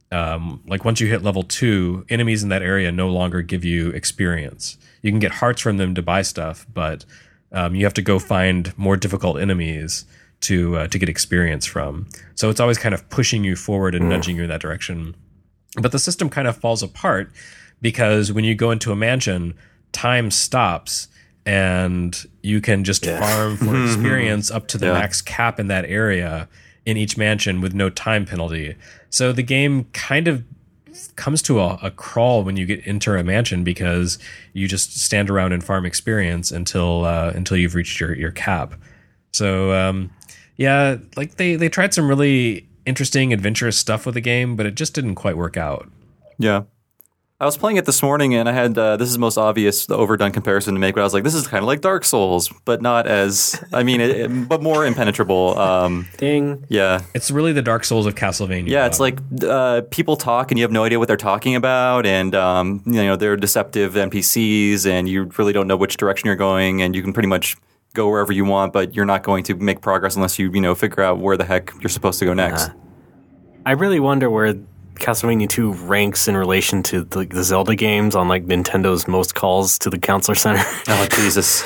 um, like once you hit level two, enemies in that area no longer give you experience. You can get hearts from them to buy stuff, but um, you have to go find more difficult enemies to uh, to get experience from. So it's always kind of pushing you forward and nudging you in that direction. But the system kind of falls apart because when you go into a mansion, time stops and you can just Yeah. farm for experience up to the Yeah. max cap in that area in each mansion with no time penalty. So the game kind of comes to a, a crawl when you get into a mansion because you just stand around and farm experience until uh, until you've reached your, your cap. So um, yeah, like they, they tried some really interesting, adventurous stuff with the game, but it just didn't quite work out. Yeah. I was playing it this morning, and I had uh, this is the most obvious, the overdone comparison to make. But I was like, this is kind of like Dark Souls, but not as. I mean, it, it, but more impenetrable. Um, Ding. yeah, It's really the Dark Souls of Castlevania. yeah. It's like uh, people talk, and you have no idea what they're talking about, and um, you know they're deceptive N P Cs, and you really don't know which direction you're going, and you can pretty much go wherever you want, but you're not going to make progress unless you you know figure out where the heck you're supposed to go next. Uh, I really wonder where Castlevania two ranks in relation to the, the Zelda games on like Nintendo's most calls to the counselor center. Oh Jesus!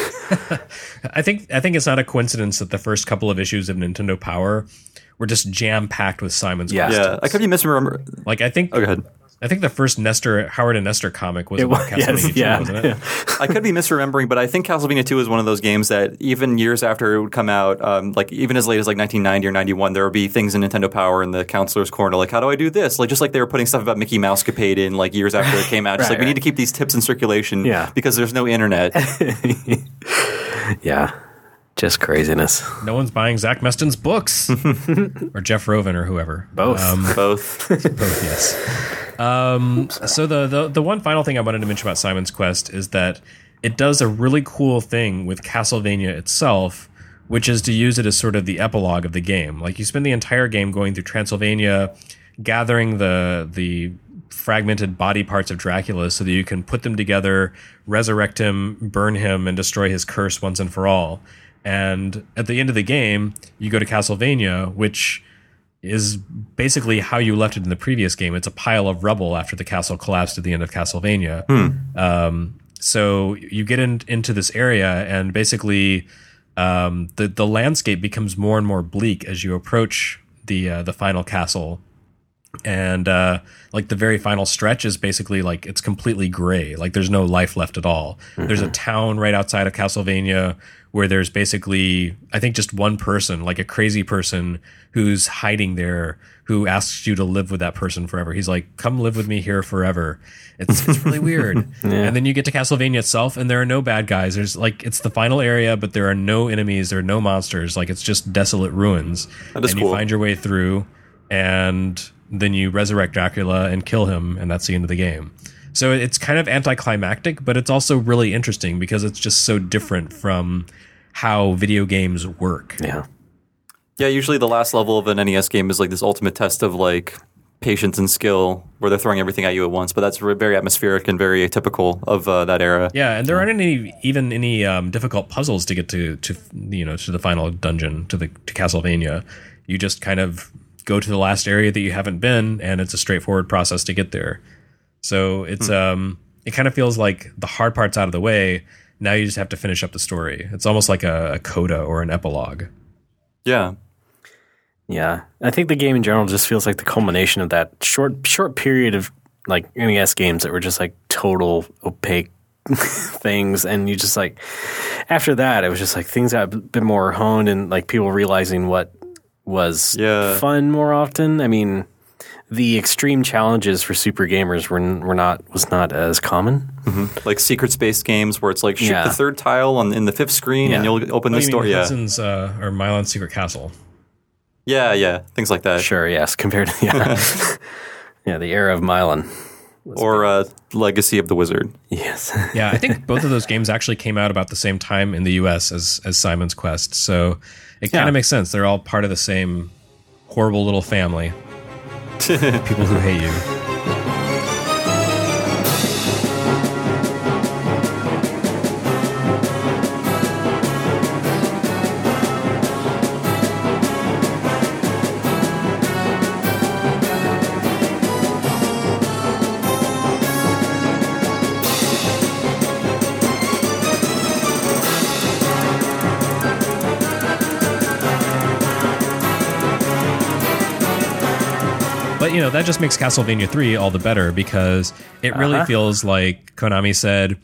I think I think it's not a coincidence that the first couple of issues of Nintendo Power were just jam packed with Simon's Yeah. Quest. Yeah, I could be misremembering. Like I think Oh, go ahead. I think the first Nestor Howard and Nestor comic was It about was- yes, Castlevania two, yeah, wasn't it? yeah. I could be misremembering, but I think Castlevania two is one of those games that even years after it would come out, um, like even as late as like nineteen ninety or ninety-one, there would be things in Nintendo Power in the counselor's corner, like how do I do this? Like just like they were putting stuff about Mickey Mousecapade in like years after it came out. Just Right, like we right. need to keep these tips in circulation Yeah. because there's no internet. Yeah. Just craziness. No one's buying Zach Meston's books or Jeff Roven or whoever. Both. Um, Both. both, yes. Um, so the, the the one final thing I wanted to mention about Simon's Quest is that it does a really cool thing with Castlevania itself, which is to use it as sort of the epilogue of the game. Like you spend the entire game going through Transylvania, gathering the the fragmented body parts of Dracula so that you can put them together, resurrect him, burn him, and destroy his curse once and for all. And at the end of the game, you go to Castlevania, which is basically how you left it in the previous game. It's a pile of rubble after the castle collapsed at the end of Castlevania. Um, so you get in, into this area, and basically um, the the landscape becomes more and more bleak as you approach the uh, the final castle. And uh, like the very final stretch is basically like it's completely gray. Like there's no life left at all. There's a town right outside of Castlevania where there's basically, I think, just one person, like a crazy person who's hiding there, who asks you to live with that person forever. He's like, come live with me here forever. It's, it's really weird. And then you get to Castlevania itself, and there are no bad guys. There's like, it's the final area, but there are no enemies. There are no monsters. Like it's just desolate ruins. That is and cool. you find your way through, and then you resurrect Dracula and kill him, and that's the end of the game. So it's kind of anticlimactic, but it's also really interesting because it's just so different from how video games work. Yeah. Yeah, usually the last level of an N E S game is like this ultimate test of like patience and skill where they're throwing everything at you at once, but that's re- very atmospheric and very atypical of uh, that era. Yeah, and there aren't any even any um, difficult puzzles to get to to you know to the final dungeon to the to Castlevania. You just kind of go to the last area that you haven't been, and it's a straightforward process to get there. So it's hmm. um it kind of feels like the hard part's out of the way. Now you just have to finish up the story. It's almost like a, a coda or an epilogue. Yeah. Yeah. I think the game in general just feels like the culmination of that short short period of like N E S games that were just like total opaque things, and you just like after that it was just like things got a bit more honed and like people realizing what was Yeah. fun more often. I mean, the extreme challenges for super gamers were were not was not as common. Like secret space games where it's like shoot Yeah. the third tile on in the fifth screen and Yeah. you'll open What this do you door. mean, Yeah. Hudson's, uh, or Milan's Secret Castle? Yeah, yeah. Things like that. Sure, yes, compared to yeah, yeah, the era of Milan. Or uh, Legacy of the Wizard. Yes, Yeah, I think both of those games actually came out about the same time in the U S as as Simon's Quest, so it kind Yeah. of makes sense. They're all part of the same horrible little family. People who hate you. But, you know, that just makes Castlevania three all the better because it really Uh-huh. feels like Konami said,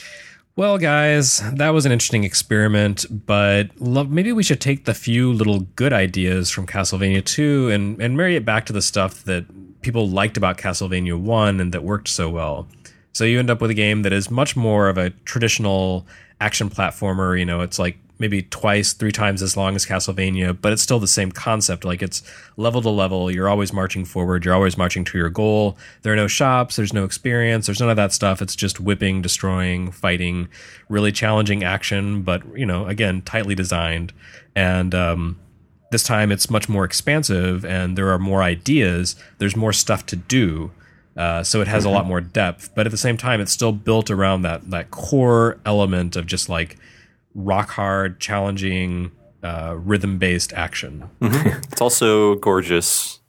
well, guys, that was an interesting experiment, but lo- maybe we should take the few little good ideas from Castlevania two and, and marry it back to the stuff that people liked about Castlevania one and that worked so well. So you end up with a game that is much more of a traditional action platformer. You know, it's like maybe twice, three times as long as Castlevania, but it's still the same concept. Like it's level to level. You're always marching forward. You're always marching to your goal. There are no shops. There's no experience. There's none of that stuff. It's just whipping, destroying, fighting, really challenging action, but, you know, again, tightly designed. And, um, this time it's much more expansive and there are more ideas. There's more stuff to do. Uh, so it has a lot more depth, but at the same time, it's still built around that, that core element of just like rock hard, challenging, uh, rhythm based action. It's also gorgeous.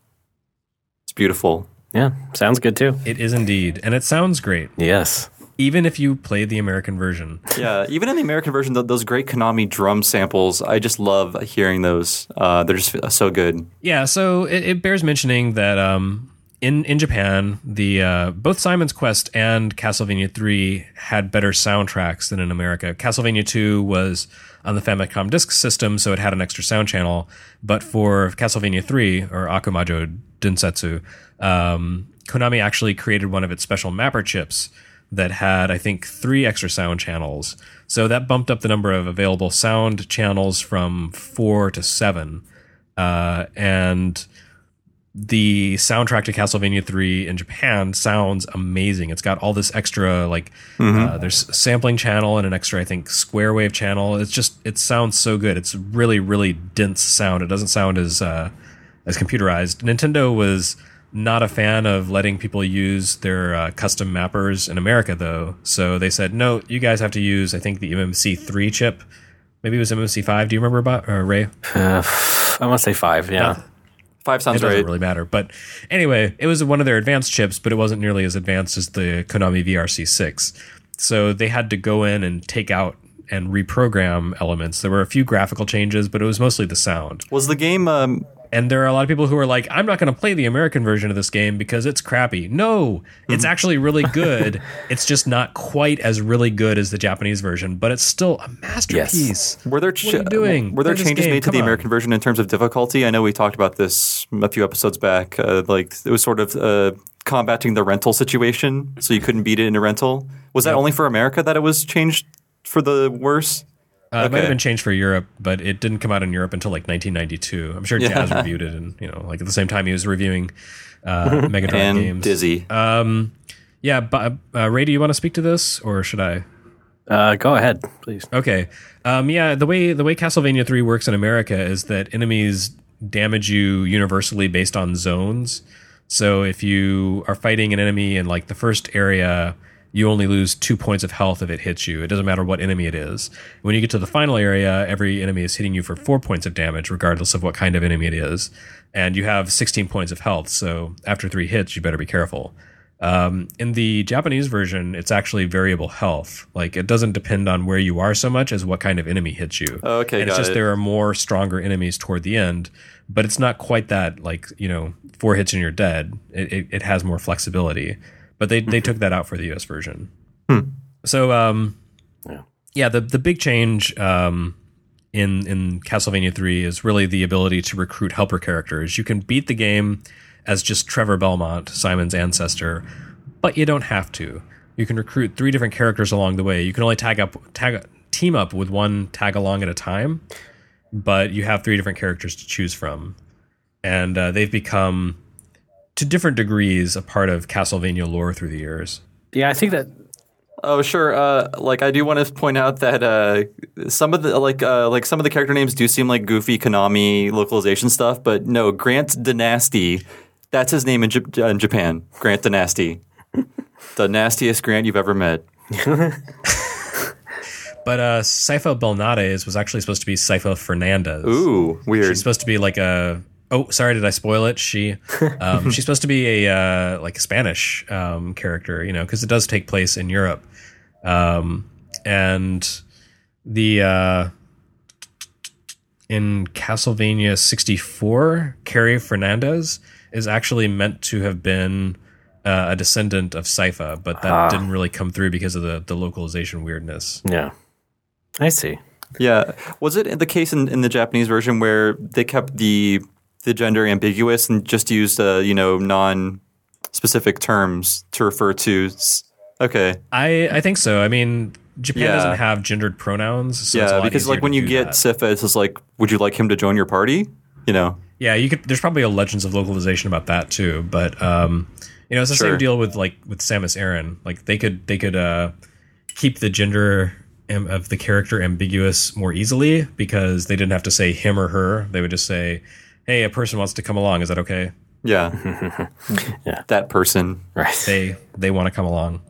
It's beautiful. yeah, sounds good too. It is indeed. And it sounds great, Yes, even if you play the American version. Yeah, even in the American version, th- those great Konami drum samples, I just love hearing those. Uh, they're just so good. Yeah, so it, it bears mentioning that um, in in Japan, the uh, both Simon's Quest and Castlevania three had better soundtracks than in America. Castlevania two was on the Famicom Disk System, so it had an extra sound channel. But for Castlevania three, or Akumajo Densetsu, um, Konami actually created one of its special mapper chips that had, I think, three extra sound channels. So that bumped up the number of available sound channels from four to seven. Uh, and the soundtrack to Castlevania three in Japan sounds amazing. It's got all this extra, like, uh, there's a sampling channel and an extra, I think, square wave channel. It's just, it sounds so good. It's really, really dense sound. It doesn't sound as, uh, as computerized. Nintendo was not a fan of letting people use their uh, custom mappers in America, though. So they said, no, you guys have to use, I think, the M M C three chip. Maybe it was M M C five. Do you remember about, uh, Ray? uh, I want to say five. Yeah, Five It sounds doesn't right. really matter. But anyway, it was one of their advanced chips, but it wasn't nearly as advanced as the Konami V R C six. So they had to go in and take out and reprogram elements. There were a few graphical changes, but it was mostly the sound. Was the game? Um, And there are a lot of people who are like, I'm not going to play the American version of this game because it's crappy. No, it's actually really good. It's just not quite as really good as the Japanese version, but it's still a masterpiece. were there What are you doing? Were there Play this changes game. made to Come the on. American version in terms of difficulty? I know we talked about this a few episodes back. Uh, like it was sort of uh, combating the rental situation, so you couldn't beat it in a rental. Was that only for America that it was changed for the worse? Uh, It might Okay. have been changed for Europe, but it didn't come out in Europe until like nineteen ninety-two. I'm sure Yeah. Jazz reviewed it, and you know, like at the same time he was reviewing uh, Mega Drive And games. Dizzy. Um, yeah, but uh, Ray, do you want to speak to this, or should I? uh, go ahead, please. Okay. Um, yeah, the way the way Castlevania three works in America is that enemies damage you universally based on zones. So if you are fighting an enemy in like the first area, you only lose two points of health if it hits you. It doesn't matter what enemy it is. When you get to the final area, every enemy is hitting you for four points of damage, regardless of what kind of enemy it is. And you have sixteen points of health. So after three hits, you better be careful. Um, in the Japanese version, it's actually variable health. Like it doesn't depend on where you are so much as what kind of enemy hits you. Okay, and it's got just it. there are more stronger enemies toward the end, but it's not quite that like, you know, four hits and you're dead. It, it, it has more flexibility. but they they took that out for the U S version. Hmm. So um, yeah, yeah. The the big change um, in in Castlevania three is really the ability to recruit helper characters. You can beat the game as just Trevor Belmont, Simon's ancestor, but you don't have to. You can recruit three different characters along the way. You can only tag up tag team up with one tag along at a time, but you have three different characters to choose from, and uh, they've become, to different degrees, a part of Castlevania lore through the years. Yeah, I think that. Oh, sure. Uh, like, I do want to point out that uh, some of the like uh, like some of the character names do seem like goofy Konami localization stuff, but no, Grant Dynasty, that's his name in, J- in Japan. Grant Dynasty, the nastiest Grant you've ever met. But uh, Sypha Belnades was actually supposed to be Sypha Fernandez. Ooh, weird. She's supposed to be like a. Oh, sorry, did I spoil it? She, um, she's supposed to be a uh, like a Spanish um, character, you know, because it does take place in Europe, um, and the uh, in Castlevania sixty-four, Carrie Fernandez is actually meant to have been uh, a descendant of Sypha, but that uh, didn't really come through because of the the localization weirdness. Yeah, I see. Yeah, was it the case in, in the Japanese version where they kept the the gender ambiguous and just used uh, you know non-specific terms to refer to? Okay, I I think so. I mean, Japan yeah. doesn't have gendered pronouns, so yeah, it's a lot because like when you get Sypha, it's just like, would you like him to join your party? You know. Yeah, you could. There's probably a Legends of localization about that too, but um, you know, it's the sure. same deal with like with Samus Aran. Like they could they could uh, keep the gender of the character ambiguous more easily because they didn't have to say him or her. They would just say, hey, a person wants to come along. Is that okay? Yeah. Yeah. That person. Right. They they want to come along.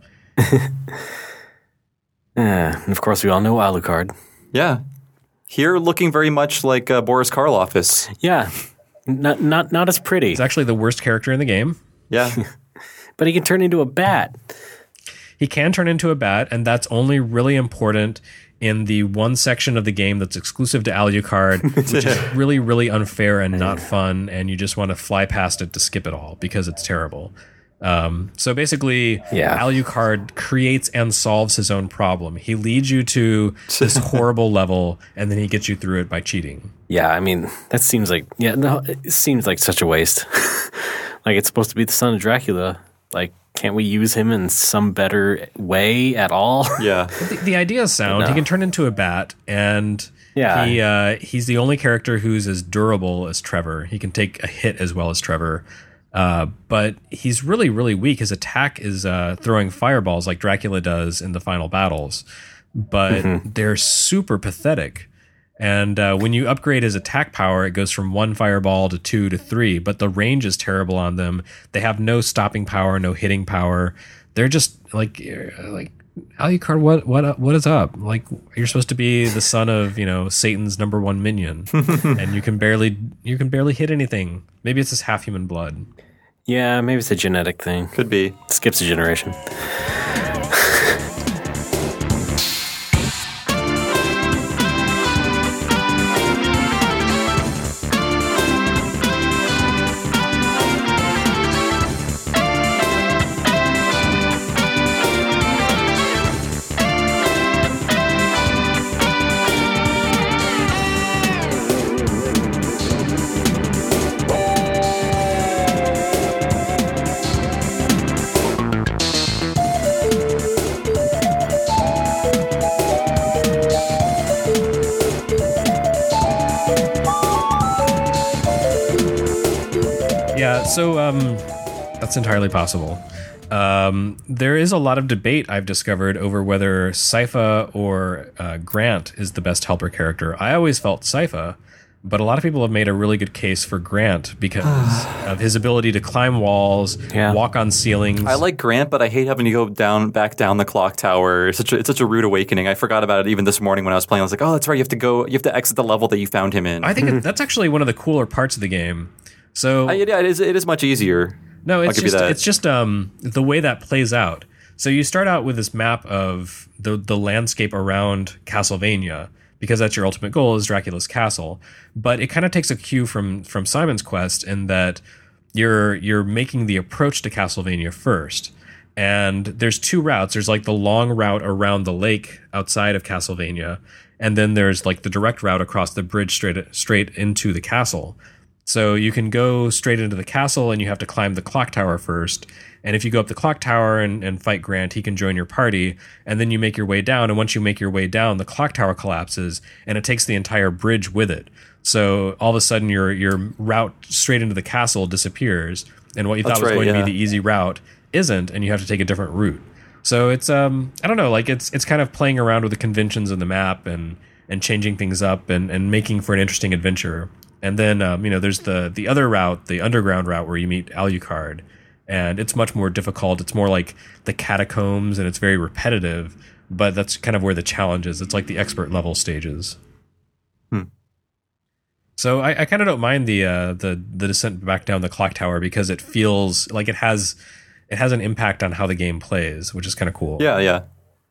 Yeah. And of course, we all know Alucard. Yeah. Here looking very much like uh, Boris Karloff. Yeah. Not, not, not as pretty. He's actually the worst character in the game. Yeah. But he can turn into a bat. He can turn into a bat, and that's only really important in the one section of the game that's exclusive to Alucard, which is really, really unfair and not fun, and you just want to fly past it to skip it all because it's terrible. Um, so basically, yeah. Alucard creates and solves his own problem. He leads you to this horrible level, and then he gets you through it by cheating. Yeah, I mean, that seems like yeah, no, it seems like such a waste. Like it's supposed to be the son of Dracula. Like, can't we use him in some better way at all? Yeah. The, the idea is sound. No. He can turn into a bat, and yeah. he uh, he's the only character who's as durable as Trevor. He can take a hit as well as Trevor. Uh, but he's really, really weak. His attack is uh, throwing fireballs like Dracula does in the final battles, but mm-hmm. they're super pathetic. And uh, when you upgrade his attack power, it goes from one fireball to two to three, but the range is terrible on them. They have no stopping power, no hitting power. They're just like, like Alucard, what, what, what is up? Like, you're supposed to be the son of, you know, Satan's number one minion, and you can barely, you can barely hit anything. Maybe it's this half human blood. Yeah, maybe it's a genetic thing. Could be. Skips a generation. So um, that's entirely possible. Um, there is a lot of debate I've discovered over whether Sypha or uh, Grant is the best helper character. I always felt Sypha, but a lot of people have made a really good case for Grant because of his ability to climb walls, yeah. walk on ceilings. I like Grant, but I hate having to go down, back down the clock tower. It's such a, it's such a rude awakening. I forgot about it even this morning when I was playing. I was like, oh, that's right. You have to go. You have to exit the level that you found him in. I think that's actually one of the cooler parts of the game. So uh, yeah, it is. It is much easier. No, it's just it's just um, the way that plays out. So you start out with this map of the the landscape around Castlevania because that's your ultimate goal is Dracula's castle. But it kind of takes a cue from from Simon's Quest in that you're you're making the approach to Castlevania first, And there's two routes. There's like the long route around the lake outside of Castlevania, and then there's like the direct route across the bridge straight straight into the castle. So you can go straight into the castle, and you have to climb the clock tower first. And if you go up the clock tower and, and fight Grant, he can join your party. And then you make your way down. And once you make your way down, the clock tower collapses, and it takes the entire bridge with it. So all of a sudden, your your route straight into the castle disappears, and what you That's thought was right, going yeah. to be the easy route isn't, and you have to take a different route. So it's um I don't know, like it's it's kind of playing around with the conventions of the map and and changing things up and and making for an interesting adventure. And then um, you know, there's the the other route, the underground route where you meet Alucard, and it's much more difficult. It's more like the catacombs, and it's very repetitive. But that's kind of where the challenge is. It's like the expert level stages. Hmm. So I, I kind of don't mind the uh, the the descent back down the clock tower because it feels like it has it has an impact on how the game plays, which is kind of cool. Yeah, yeah.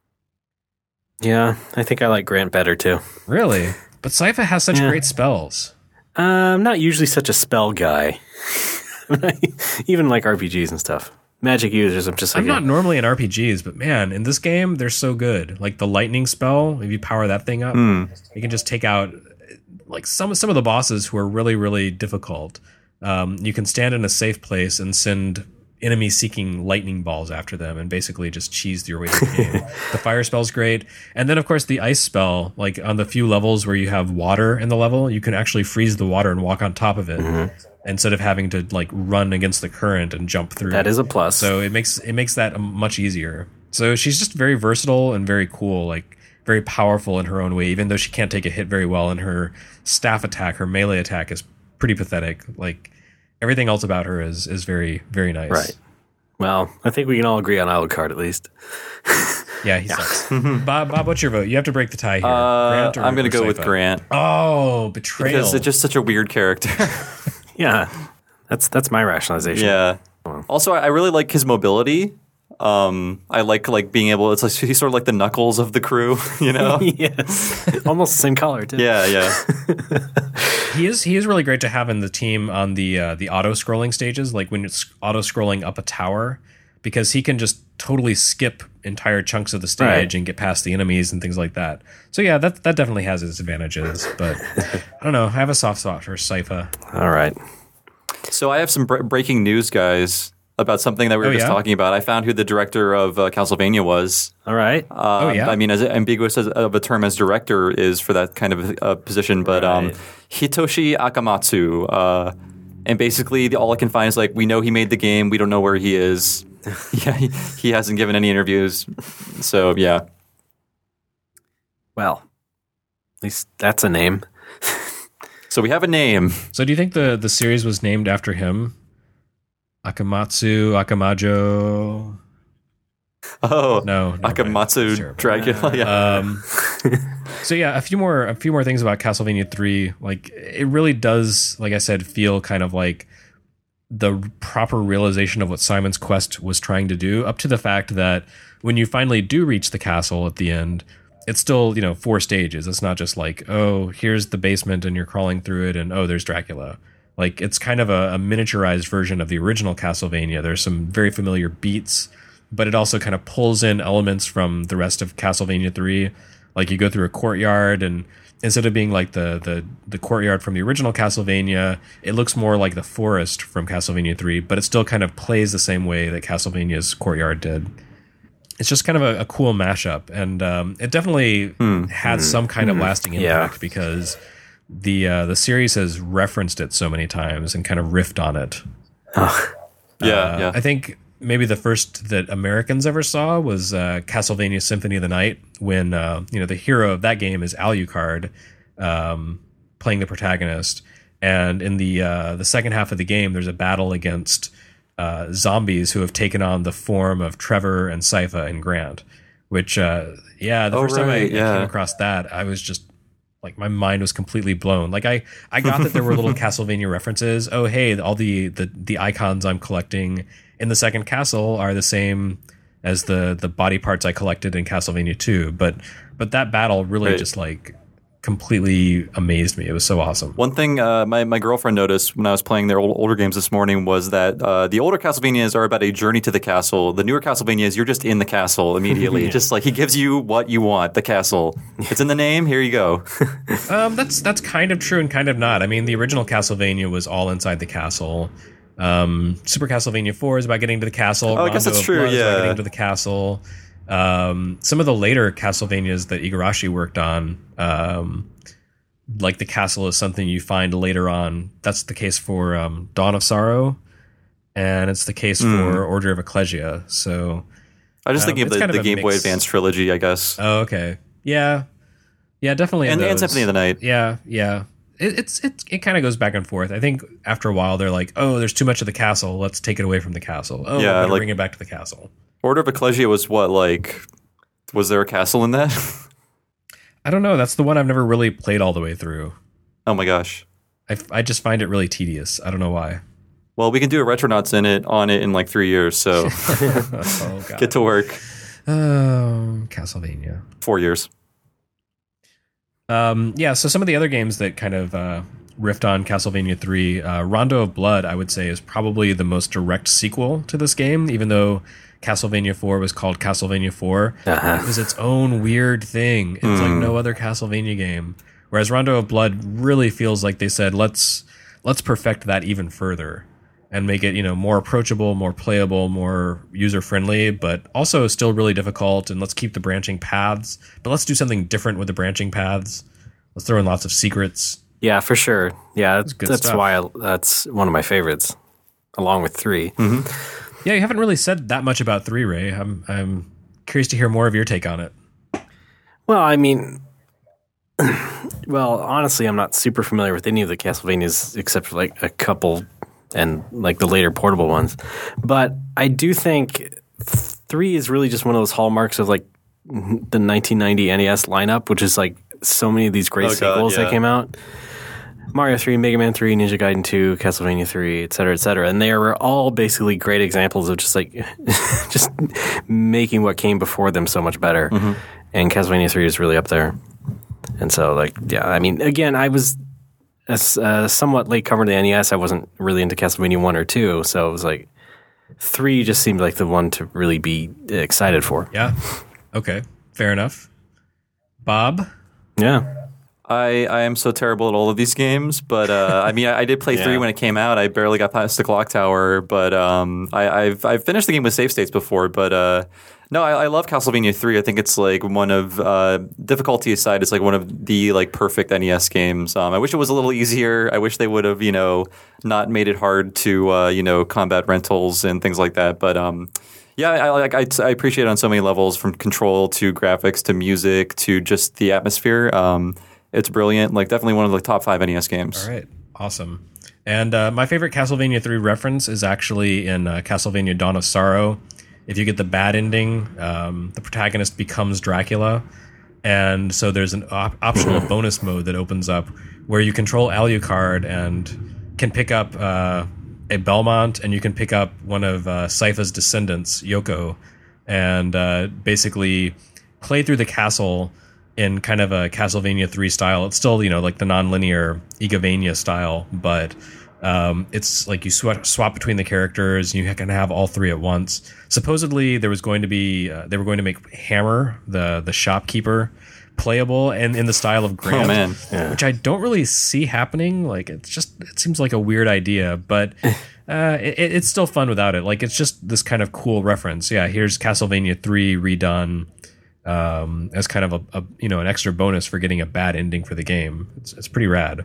Yeah, I think I like Grant better too. Really, but Sypha has such Yeah. great spells. Uh, I'm not usually such a spell guy. Even like R P Gs and stuff. Magic users, I'm just like I'm not normally in R P Gs, but man, in this game, they're so good. Like the lightning spell, if you power that thing up, Mm. you can just take out like some some of the bosses who are really, really difficult. Um, you can stand in a safe place and send enemies seeking lightning balls after them and basically just cheese your way through the game. The fire spell's great. And then, of course, the ice spell, like on the few levels where you have water in the level, you can actually freeze the water and walk on top of it. Mm-hmm. Instead of having to like run against the current and jump through. That is a plus. So it makes it makes that much easier. So she's just very versatile and very cool, like very powerful in her own way, even though she can't take a hit very well, and her staff attack, her melee attack is pretty pathetic. Like everything else about her is is very, very nice. Right. Well, I think we can all agree on Alucard at least. Yeah, he sucks. Bob, Bob, what's your vote? You have to break the tie here. Uh, Grant or, I'm going or to go with Sypha? Grant Oh, betrayal. because it's just such a weird character. Yeah, that's that's my rationalization. Yeah. Also, I I really like his mobility. Um, I like like being able. It's like he's sort of like the Knuckles of the crew, you know? Yes. Almost the same color too. Yeah, yeah. He is he is really great to have in the team on the uh, the auto scrolling stages, like when it's auto scrolling up a tower, because he can just totally skip entire chunks of the stage Right. and get past the enemies and things like that. So yeah, that that definitely has its advantages. But I don't know. I have a soft spot for Sypha. All right. So I have some bre- breaking news, guys, about something that we were Oh, just yeah? talking about. I found who the director of uh, Castlevania was. All right. Uh, Oh, yeah? I mean, as ambiguous as, of a term as director is for that kind of uh, position, but um, Right. Hitoshi Akamatsu. Uh, and basically, the, all I can find is like, we know he made the game. We don't know where he is. yeah, he, he hasn't given any interviews. So, yeah. Well, at least that's a name. So we have a name. So do you think the the series was named after him? Akamatsu, Akamajo. Oh, No, never mind. That's Akamatsu terrible. Dracula. Yeah. Um, so yeah, a few more a few more things about Castlevania three. Like it really does, like I said, feel kind of like the proper realization of what Simon's Quest was trying to do, up to the fact that when you finally do reach the castle at the end, it's still, you know, four stages. It's not just like, oh, here's the basement and you're crawling through it and oh, there's Dracula. Like it's kind of a, a miniaturized version of the original Castlevania. There's some very familiar beats, but it also kind of pulls in elements from the rest of Castlevania three. Like you go through a courtyard, and instead of being like the the the courtyard from the original Castlevania, it looks more like the forest from Castlevania three, but it still kind of plays the same way that Castlevania's courtyard did. It's just kind of a, a cool mashup, and um, it definitely had some kind of lasting Yeah. impact because the uh, the series has referenced it so many times and kind of riffed on it. yeah, Uh, yeah. I think maybe the first that Americans ever saw was uh, Castlevania Symphony of the Night, when uh, you know the hero of that game is Alucard, um, playing the protagonist, and in the uh, the second half of the game, there's a battle against uh, zombies who have taken on the form of Trevor and Sypha and Grant. Which, uh, yeah, the Oh, first time I, right, I yeah. came across that, I was just like, my mind was completely blown. Like I, I got that there were little Castlevania references. Oh, hey, all the, the the icons I'm collecting in the second castle are the same as the the body parts I collected in Castlevania two. But but that battle really Right. just like completely amazed me. It was so awesome. One thing uh, my, my girlfriend noticed when I was playing their old, older games this morning was that uh, the older Castlevanias are about a journey to the castle. The newer Castlevanias, you're just in the castle immediately. yeah. Just like he gives you what you want, the castle. It's in the name, here you go. um, that's that's kind of true and kind of not. I mean, the original Castlevania was all inside the castle. Um, Super Castlevania four is about getting to the castle. Oh, I guess Rondo that's of true, Blood is yeah. about getting to the castle. Um, some of the later Castlevanias that Igarashi worked on, um, like the castle is something you find later on. That's the case for um, Dawn of Sorrow, and it's the case mm. for Order of Ecclesia. So I was just um, thinking of the, the Game Boy Advance trilogy, I guess. Oh, okay. Yeah. Yeah, definitely. And, and Symphony of the Night. Yeah, yeah. It, it's it, it kind of goes back and forth. I think after a while they're like, oh, there's too much of the castle. Let's take it away from the castle. Oh, yeah, we're like, bring it back to the castle. Order of Ecclesia was what, like, was there a castle in that? I don't know. That's the one I've never really played all the way through. Oh my gosh. I, I just find it really tedious. I don't know why. Well, we can do a Retronauts in it on it in like three years, so oh, God. Get to work. Oh, Castlevania. Four years. Um, yeah, so some of the other games that kind of uh, riffed on Castlevania three, uh, Rondo of Blood, I would say, is probably the most direct sequel to this game, even though Castlevania four was called Castlevania four. Uh-huh. It was its own weird thing. It's mm. like no other Castlevania game. Whereas Rondo of Blood really feels like they said, let's let's perfect that even further and make it, you know, more approachable, more playable, more user-friendly, but also still really difficult. And let's keep the branching paths, but let's do something different with the branching paths. Let's throw in lots of secrets. Yeah, for sure. Yeah, that's, that's stuff. why I, that's one of my favorites, along with three. Mm-hmm. Yeah, you haven't really said that much about three, Ray. I'm I'm curious to hear more of your take on it. Well, I mean, well, honestly, I'm not super familiar with any of the Castlevanias except for like a couple and like the later portable ones. But I do think three is really just one of those hallmarks of like the nineteen ninety N E S lineup, which is like so many of these great oh, sequels God, yeah. that came out. Mario three, Mega Man three, Ninja Gaiden two, Castlevania three, et cetera, et cetera. And they were all basically great examples of just like just making what came before them so much better. Mm-hmm. And Castlevania three is really up there. And so, like, yeah, I mean, again, I was a uh, somewhat late comer to the N E S. I wasn't really into Castlevania one or two. So it was like three just seemed like the one to really be excited for. Yeah. Okay. Fair enough. Bob? Yeah. I, I am so terrible at all of these games, but uh, I mean, I, I did play yeah. three when it came out. I barely got past the clock tower, but um, I, I've I've finished the game with save states before. But uh, no, I, I love Castlevania three. I think it's like one of uh, difficulty aside, it's like one of the like perfect N E S games. Um, I wish it was a little easier. I wish they would have you know not made it hard to uh, you know combat rentals and things like that. But um, yeah, I like I, I appreciate it on so many levels, from control to graphics to music to just the atmosphere. Um, It's brilliant. Like, definitely one of the top five N E S games. All right. Awesome. And uh, my favorite Castlevania three reference is actually in uh, Castlevania Dawn of Sorrow. If you get the bad ending, um, the protagonist becomes Dracula. And so there's an op- optional bonus mode that opens up where you control Alucard and can pick up uh, a Belmont, and you can pick up one of uh, Sypha's descendants, Yoko, and uh, basically play through the castle in kind of a Castlevania three style. It's still, you know, like the non-linear Igavania style, but um, it's like you sw- swap between the characters, and you can have all three at once. Supposedly, there was going to be uh, they were going to make Hammer, the the shopkeeper, playable and in the style of Grant, oh, man. Yeah. which I don't really see happening. Like, it's just it seems like a weird idea, but uh, it, it's still fun without it. Like, it's just this kind of cool reference. Yeah, here's Castlevania three redone. Um, as kind of a, a you know an extra bonus for getting a bad ending for the game. It's it's pretty rad.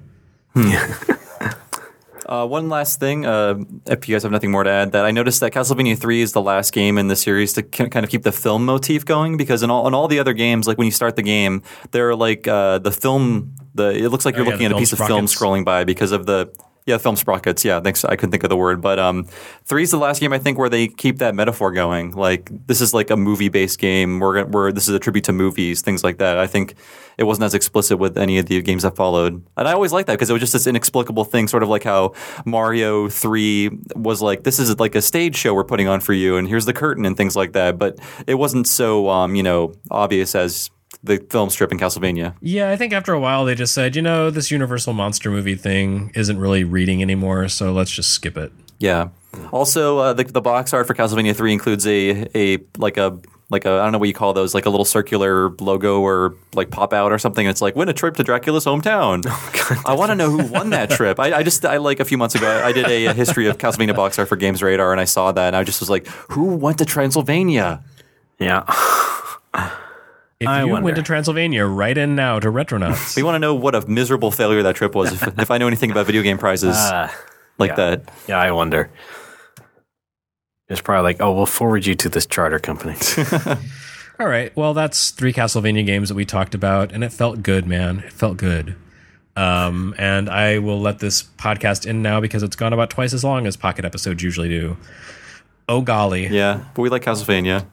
uh, one last thing, uh, if you guys have nothing more to add, that I noticed that Castlevania three is the last game in the series to k- kind of keep the film motif going, because in all in all the other games, like when you start the game, they're like uh, the film. The it looks like you're oh, yeah, looking at a piece sprockets. of film scrolling by because of the. Yeah, film sprockets. Yeah, thanks. I couldn't think of the word, but um, three is the last game I think where they keep that metaphor going. Like, this is like a movie-based game. Where where this is a tribute to movies, things like that. I think it wasn't as explicit with any of the games that followed, and I always liked that because it was just this inexplicable thing, sort of like how Mario three was like, this is like a stage show we're putting on for you, and here's the curtain and things like that. But it wasn't so um, you know obvious as the film strip in Castlevania. Yeah, I think after a while they just said, you know, this Universal monster movie thing isn't really reading anymore, so let's just skip it. Yeah. Also, uh, the the box art for Castlevania three includes a a like a like a I don't know what you call those, like a little circular logo or like pop out or something. It's like, win a trip to Dracula's hometown. Oh, God. I want to know who won that trip. I, I just I like a few months ago I did a, a history of Castlevania box art for Games Radar, and I saw that and I just was like, who went to Transylvania? Yeah. If I you wonder. went to Transylvania, write in now to Retronauts. We want to know what a miserable failure that trip was. If, if I know anything about video game prizes Uh, like yeah. that. Yeah, I wonder. It's probably like, oh, we'll forward you to this charter company. All right, well, that's three Castlevania games that we talked about, and it felt good, man. It felt good. Um, and I will let this podcast end now because it's gone about twice as long as Pocket episodes usually do. Oh, golly. Yeah, but we like Castlevania.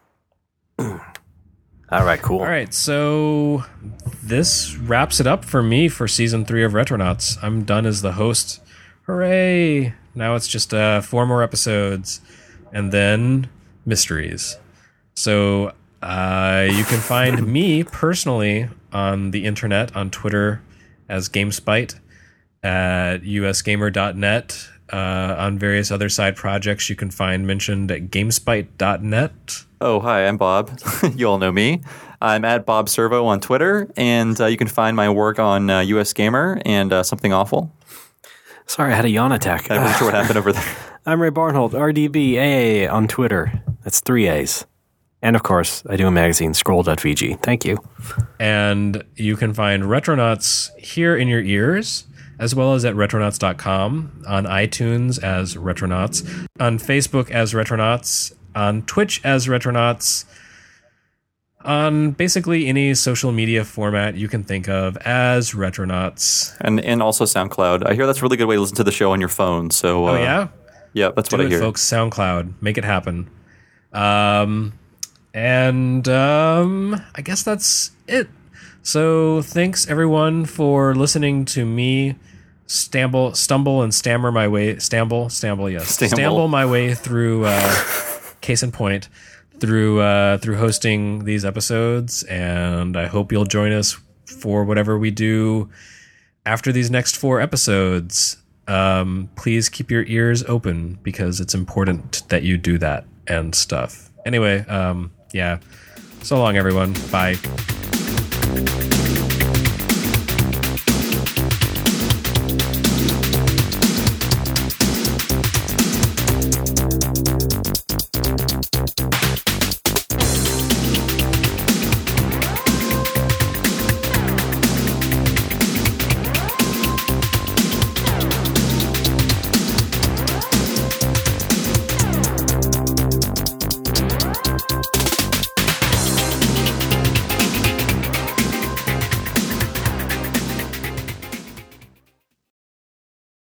All right, cool. All right, so this wraps it up for me for season three of Retronauts. I'm done as the host. Hooray! Now it's just uh, four more episodes, and then mysteries. So uh, you can find me personally on the internet, on Twitter, as GameSpite, at u s gamer dot net. Uh, on various other side projects you can find mentioned at gamespite dot net. Oh, hi, I'm Bob. You all know me. I'm at Bob Servo on Twitter, and uh, you can find my work on uh, U S Gamer and uh, Something Awful. Sorry, I had a yawn attack. I'm not sure what happened over there. I'm Ray Barnholt, R D B A A on Twitter. That's three A's. And of course, I do a magazine, scroll dot v g. Thank you. And you can find Retronauts here in your ears, as well as at retronauts dot com, on iTunes as Retronauts, on Facebook as Retronauts, on Twitch as Retronauts, on basically any social media format you can think of as Retronauts. And and also SoundCloud. I hear that's a really good way to listen to the show on your phone. So, uh, Oh, yeah? Yeah, that's Do what I it, hear. folks. SoundCloud. Make it happen. Um, and um, I guess that's it. So thanks, everyone, for listening to me stumble, stumble and stammer my way, stamble, stamble, yes, Stamble. stamble my way through, uh, case in point, through uh, through hosting these episodes. And I hope you'll join us for whatever we do after these next four episodes. Um, please keep your ears open because it's important that you do that and stuff. Anyway, um, yeah. So long, everyone. Bye.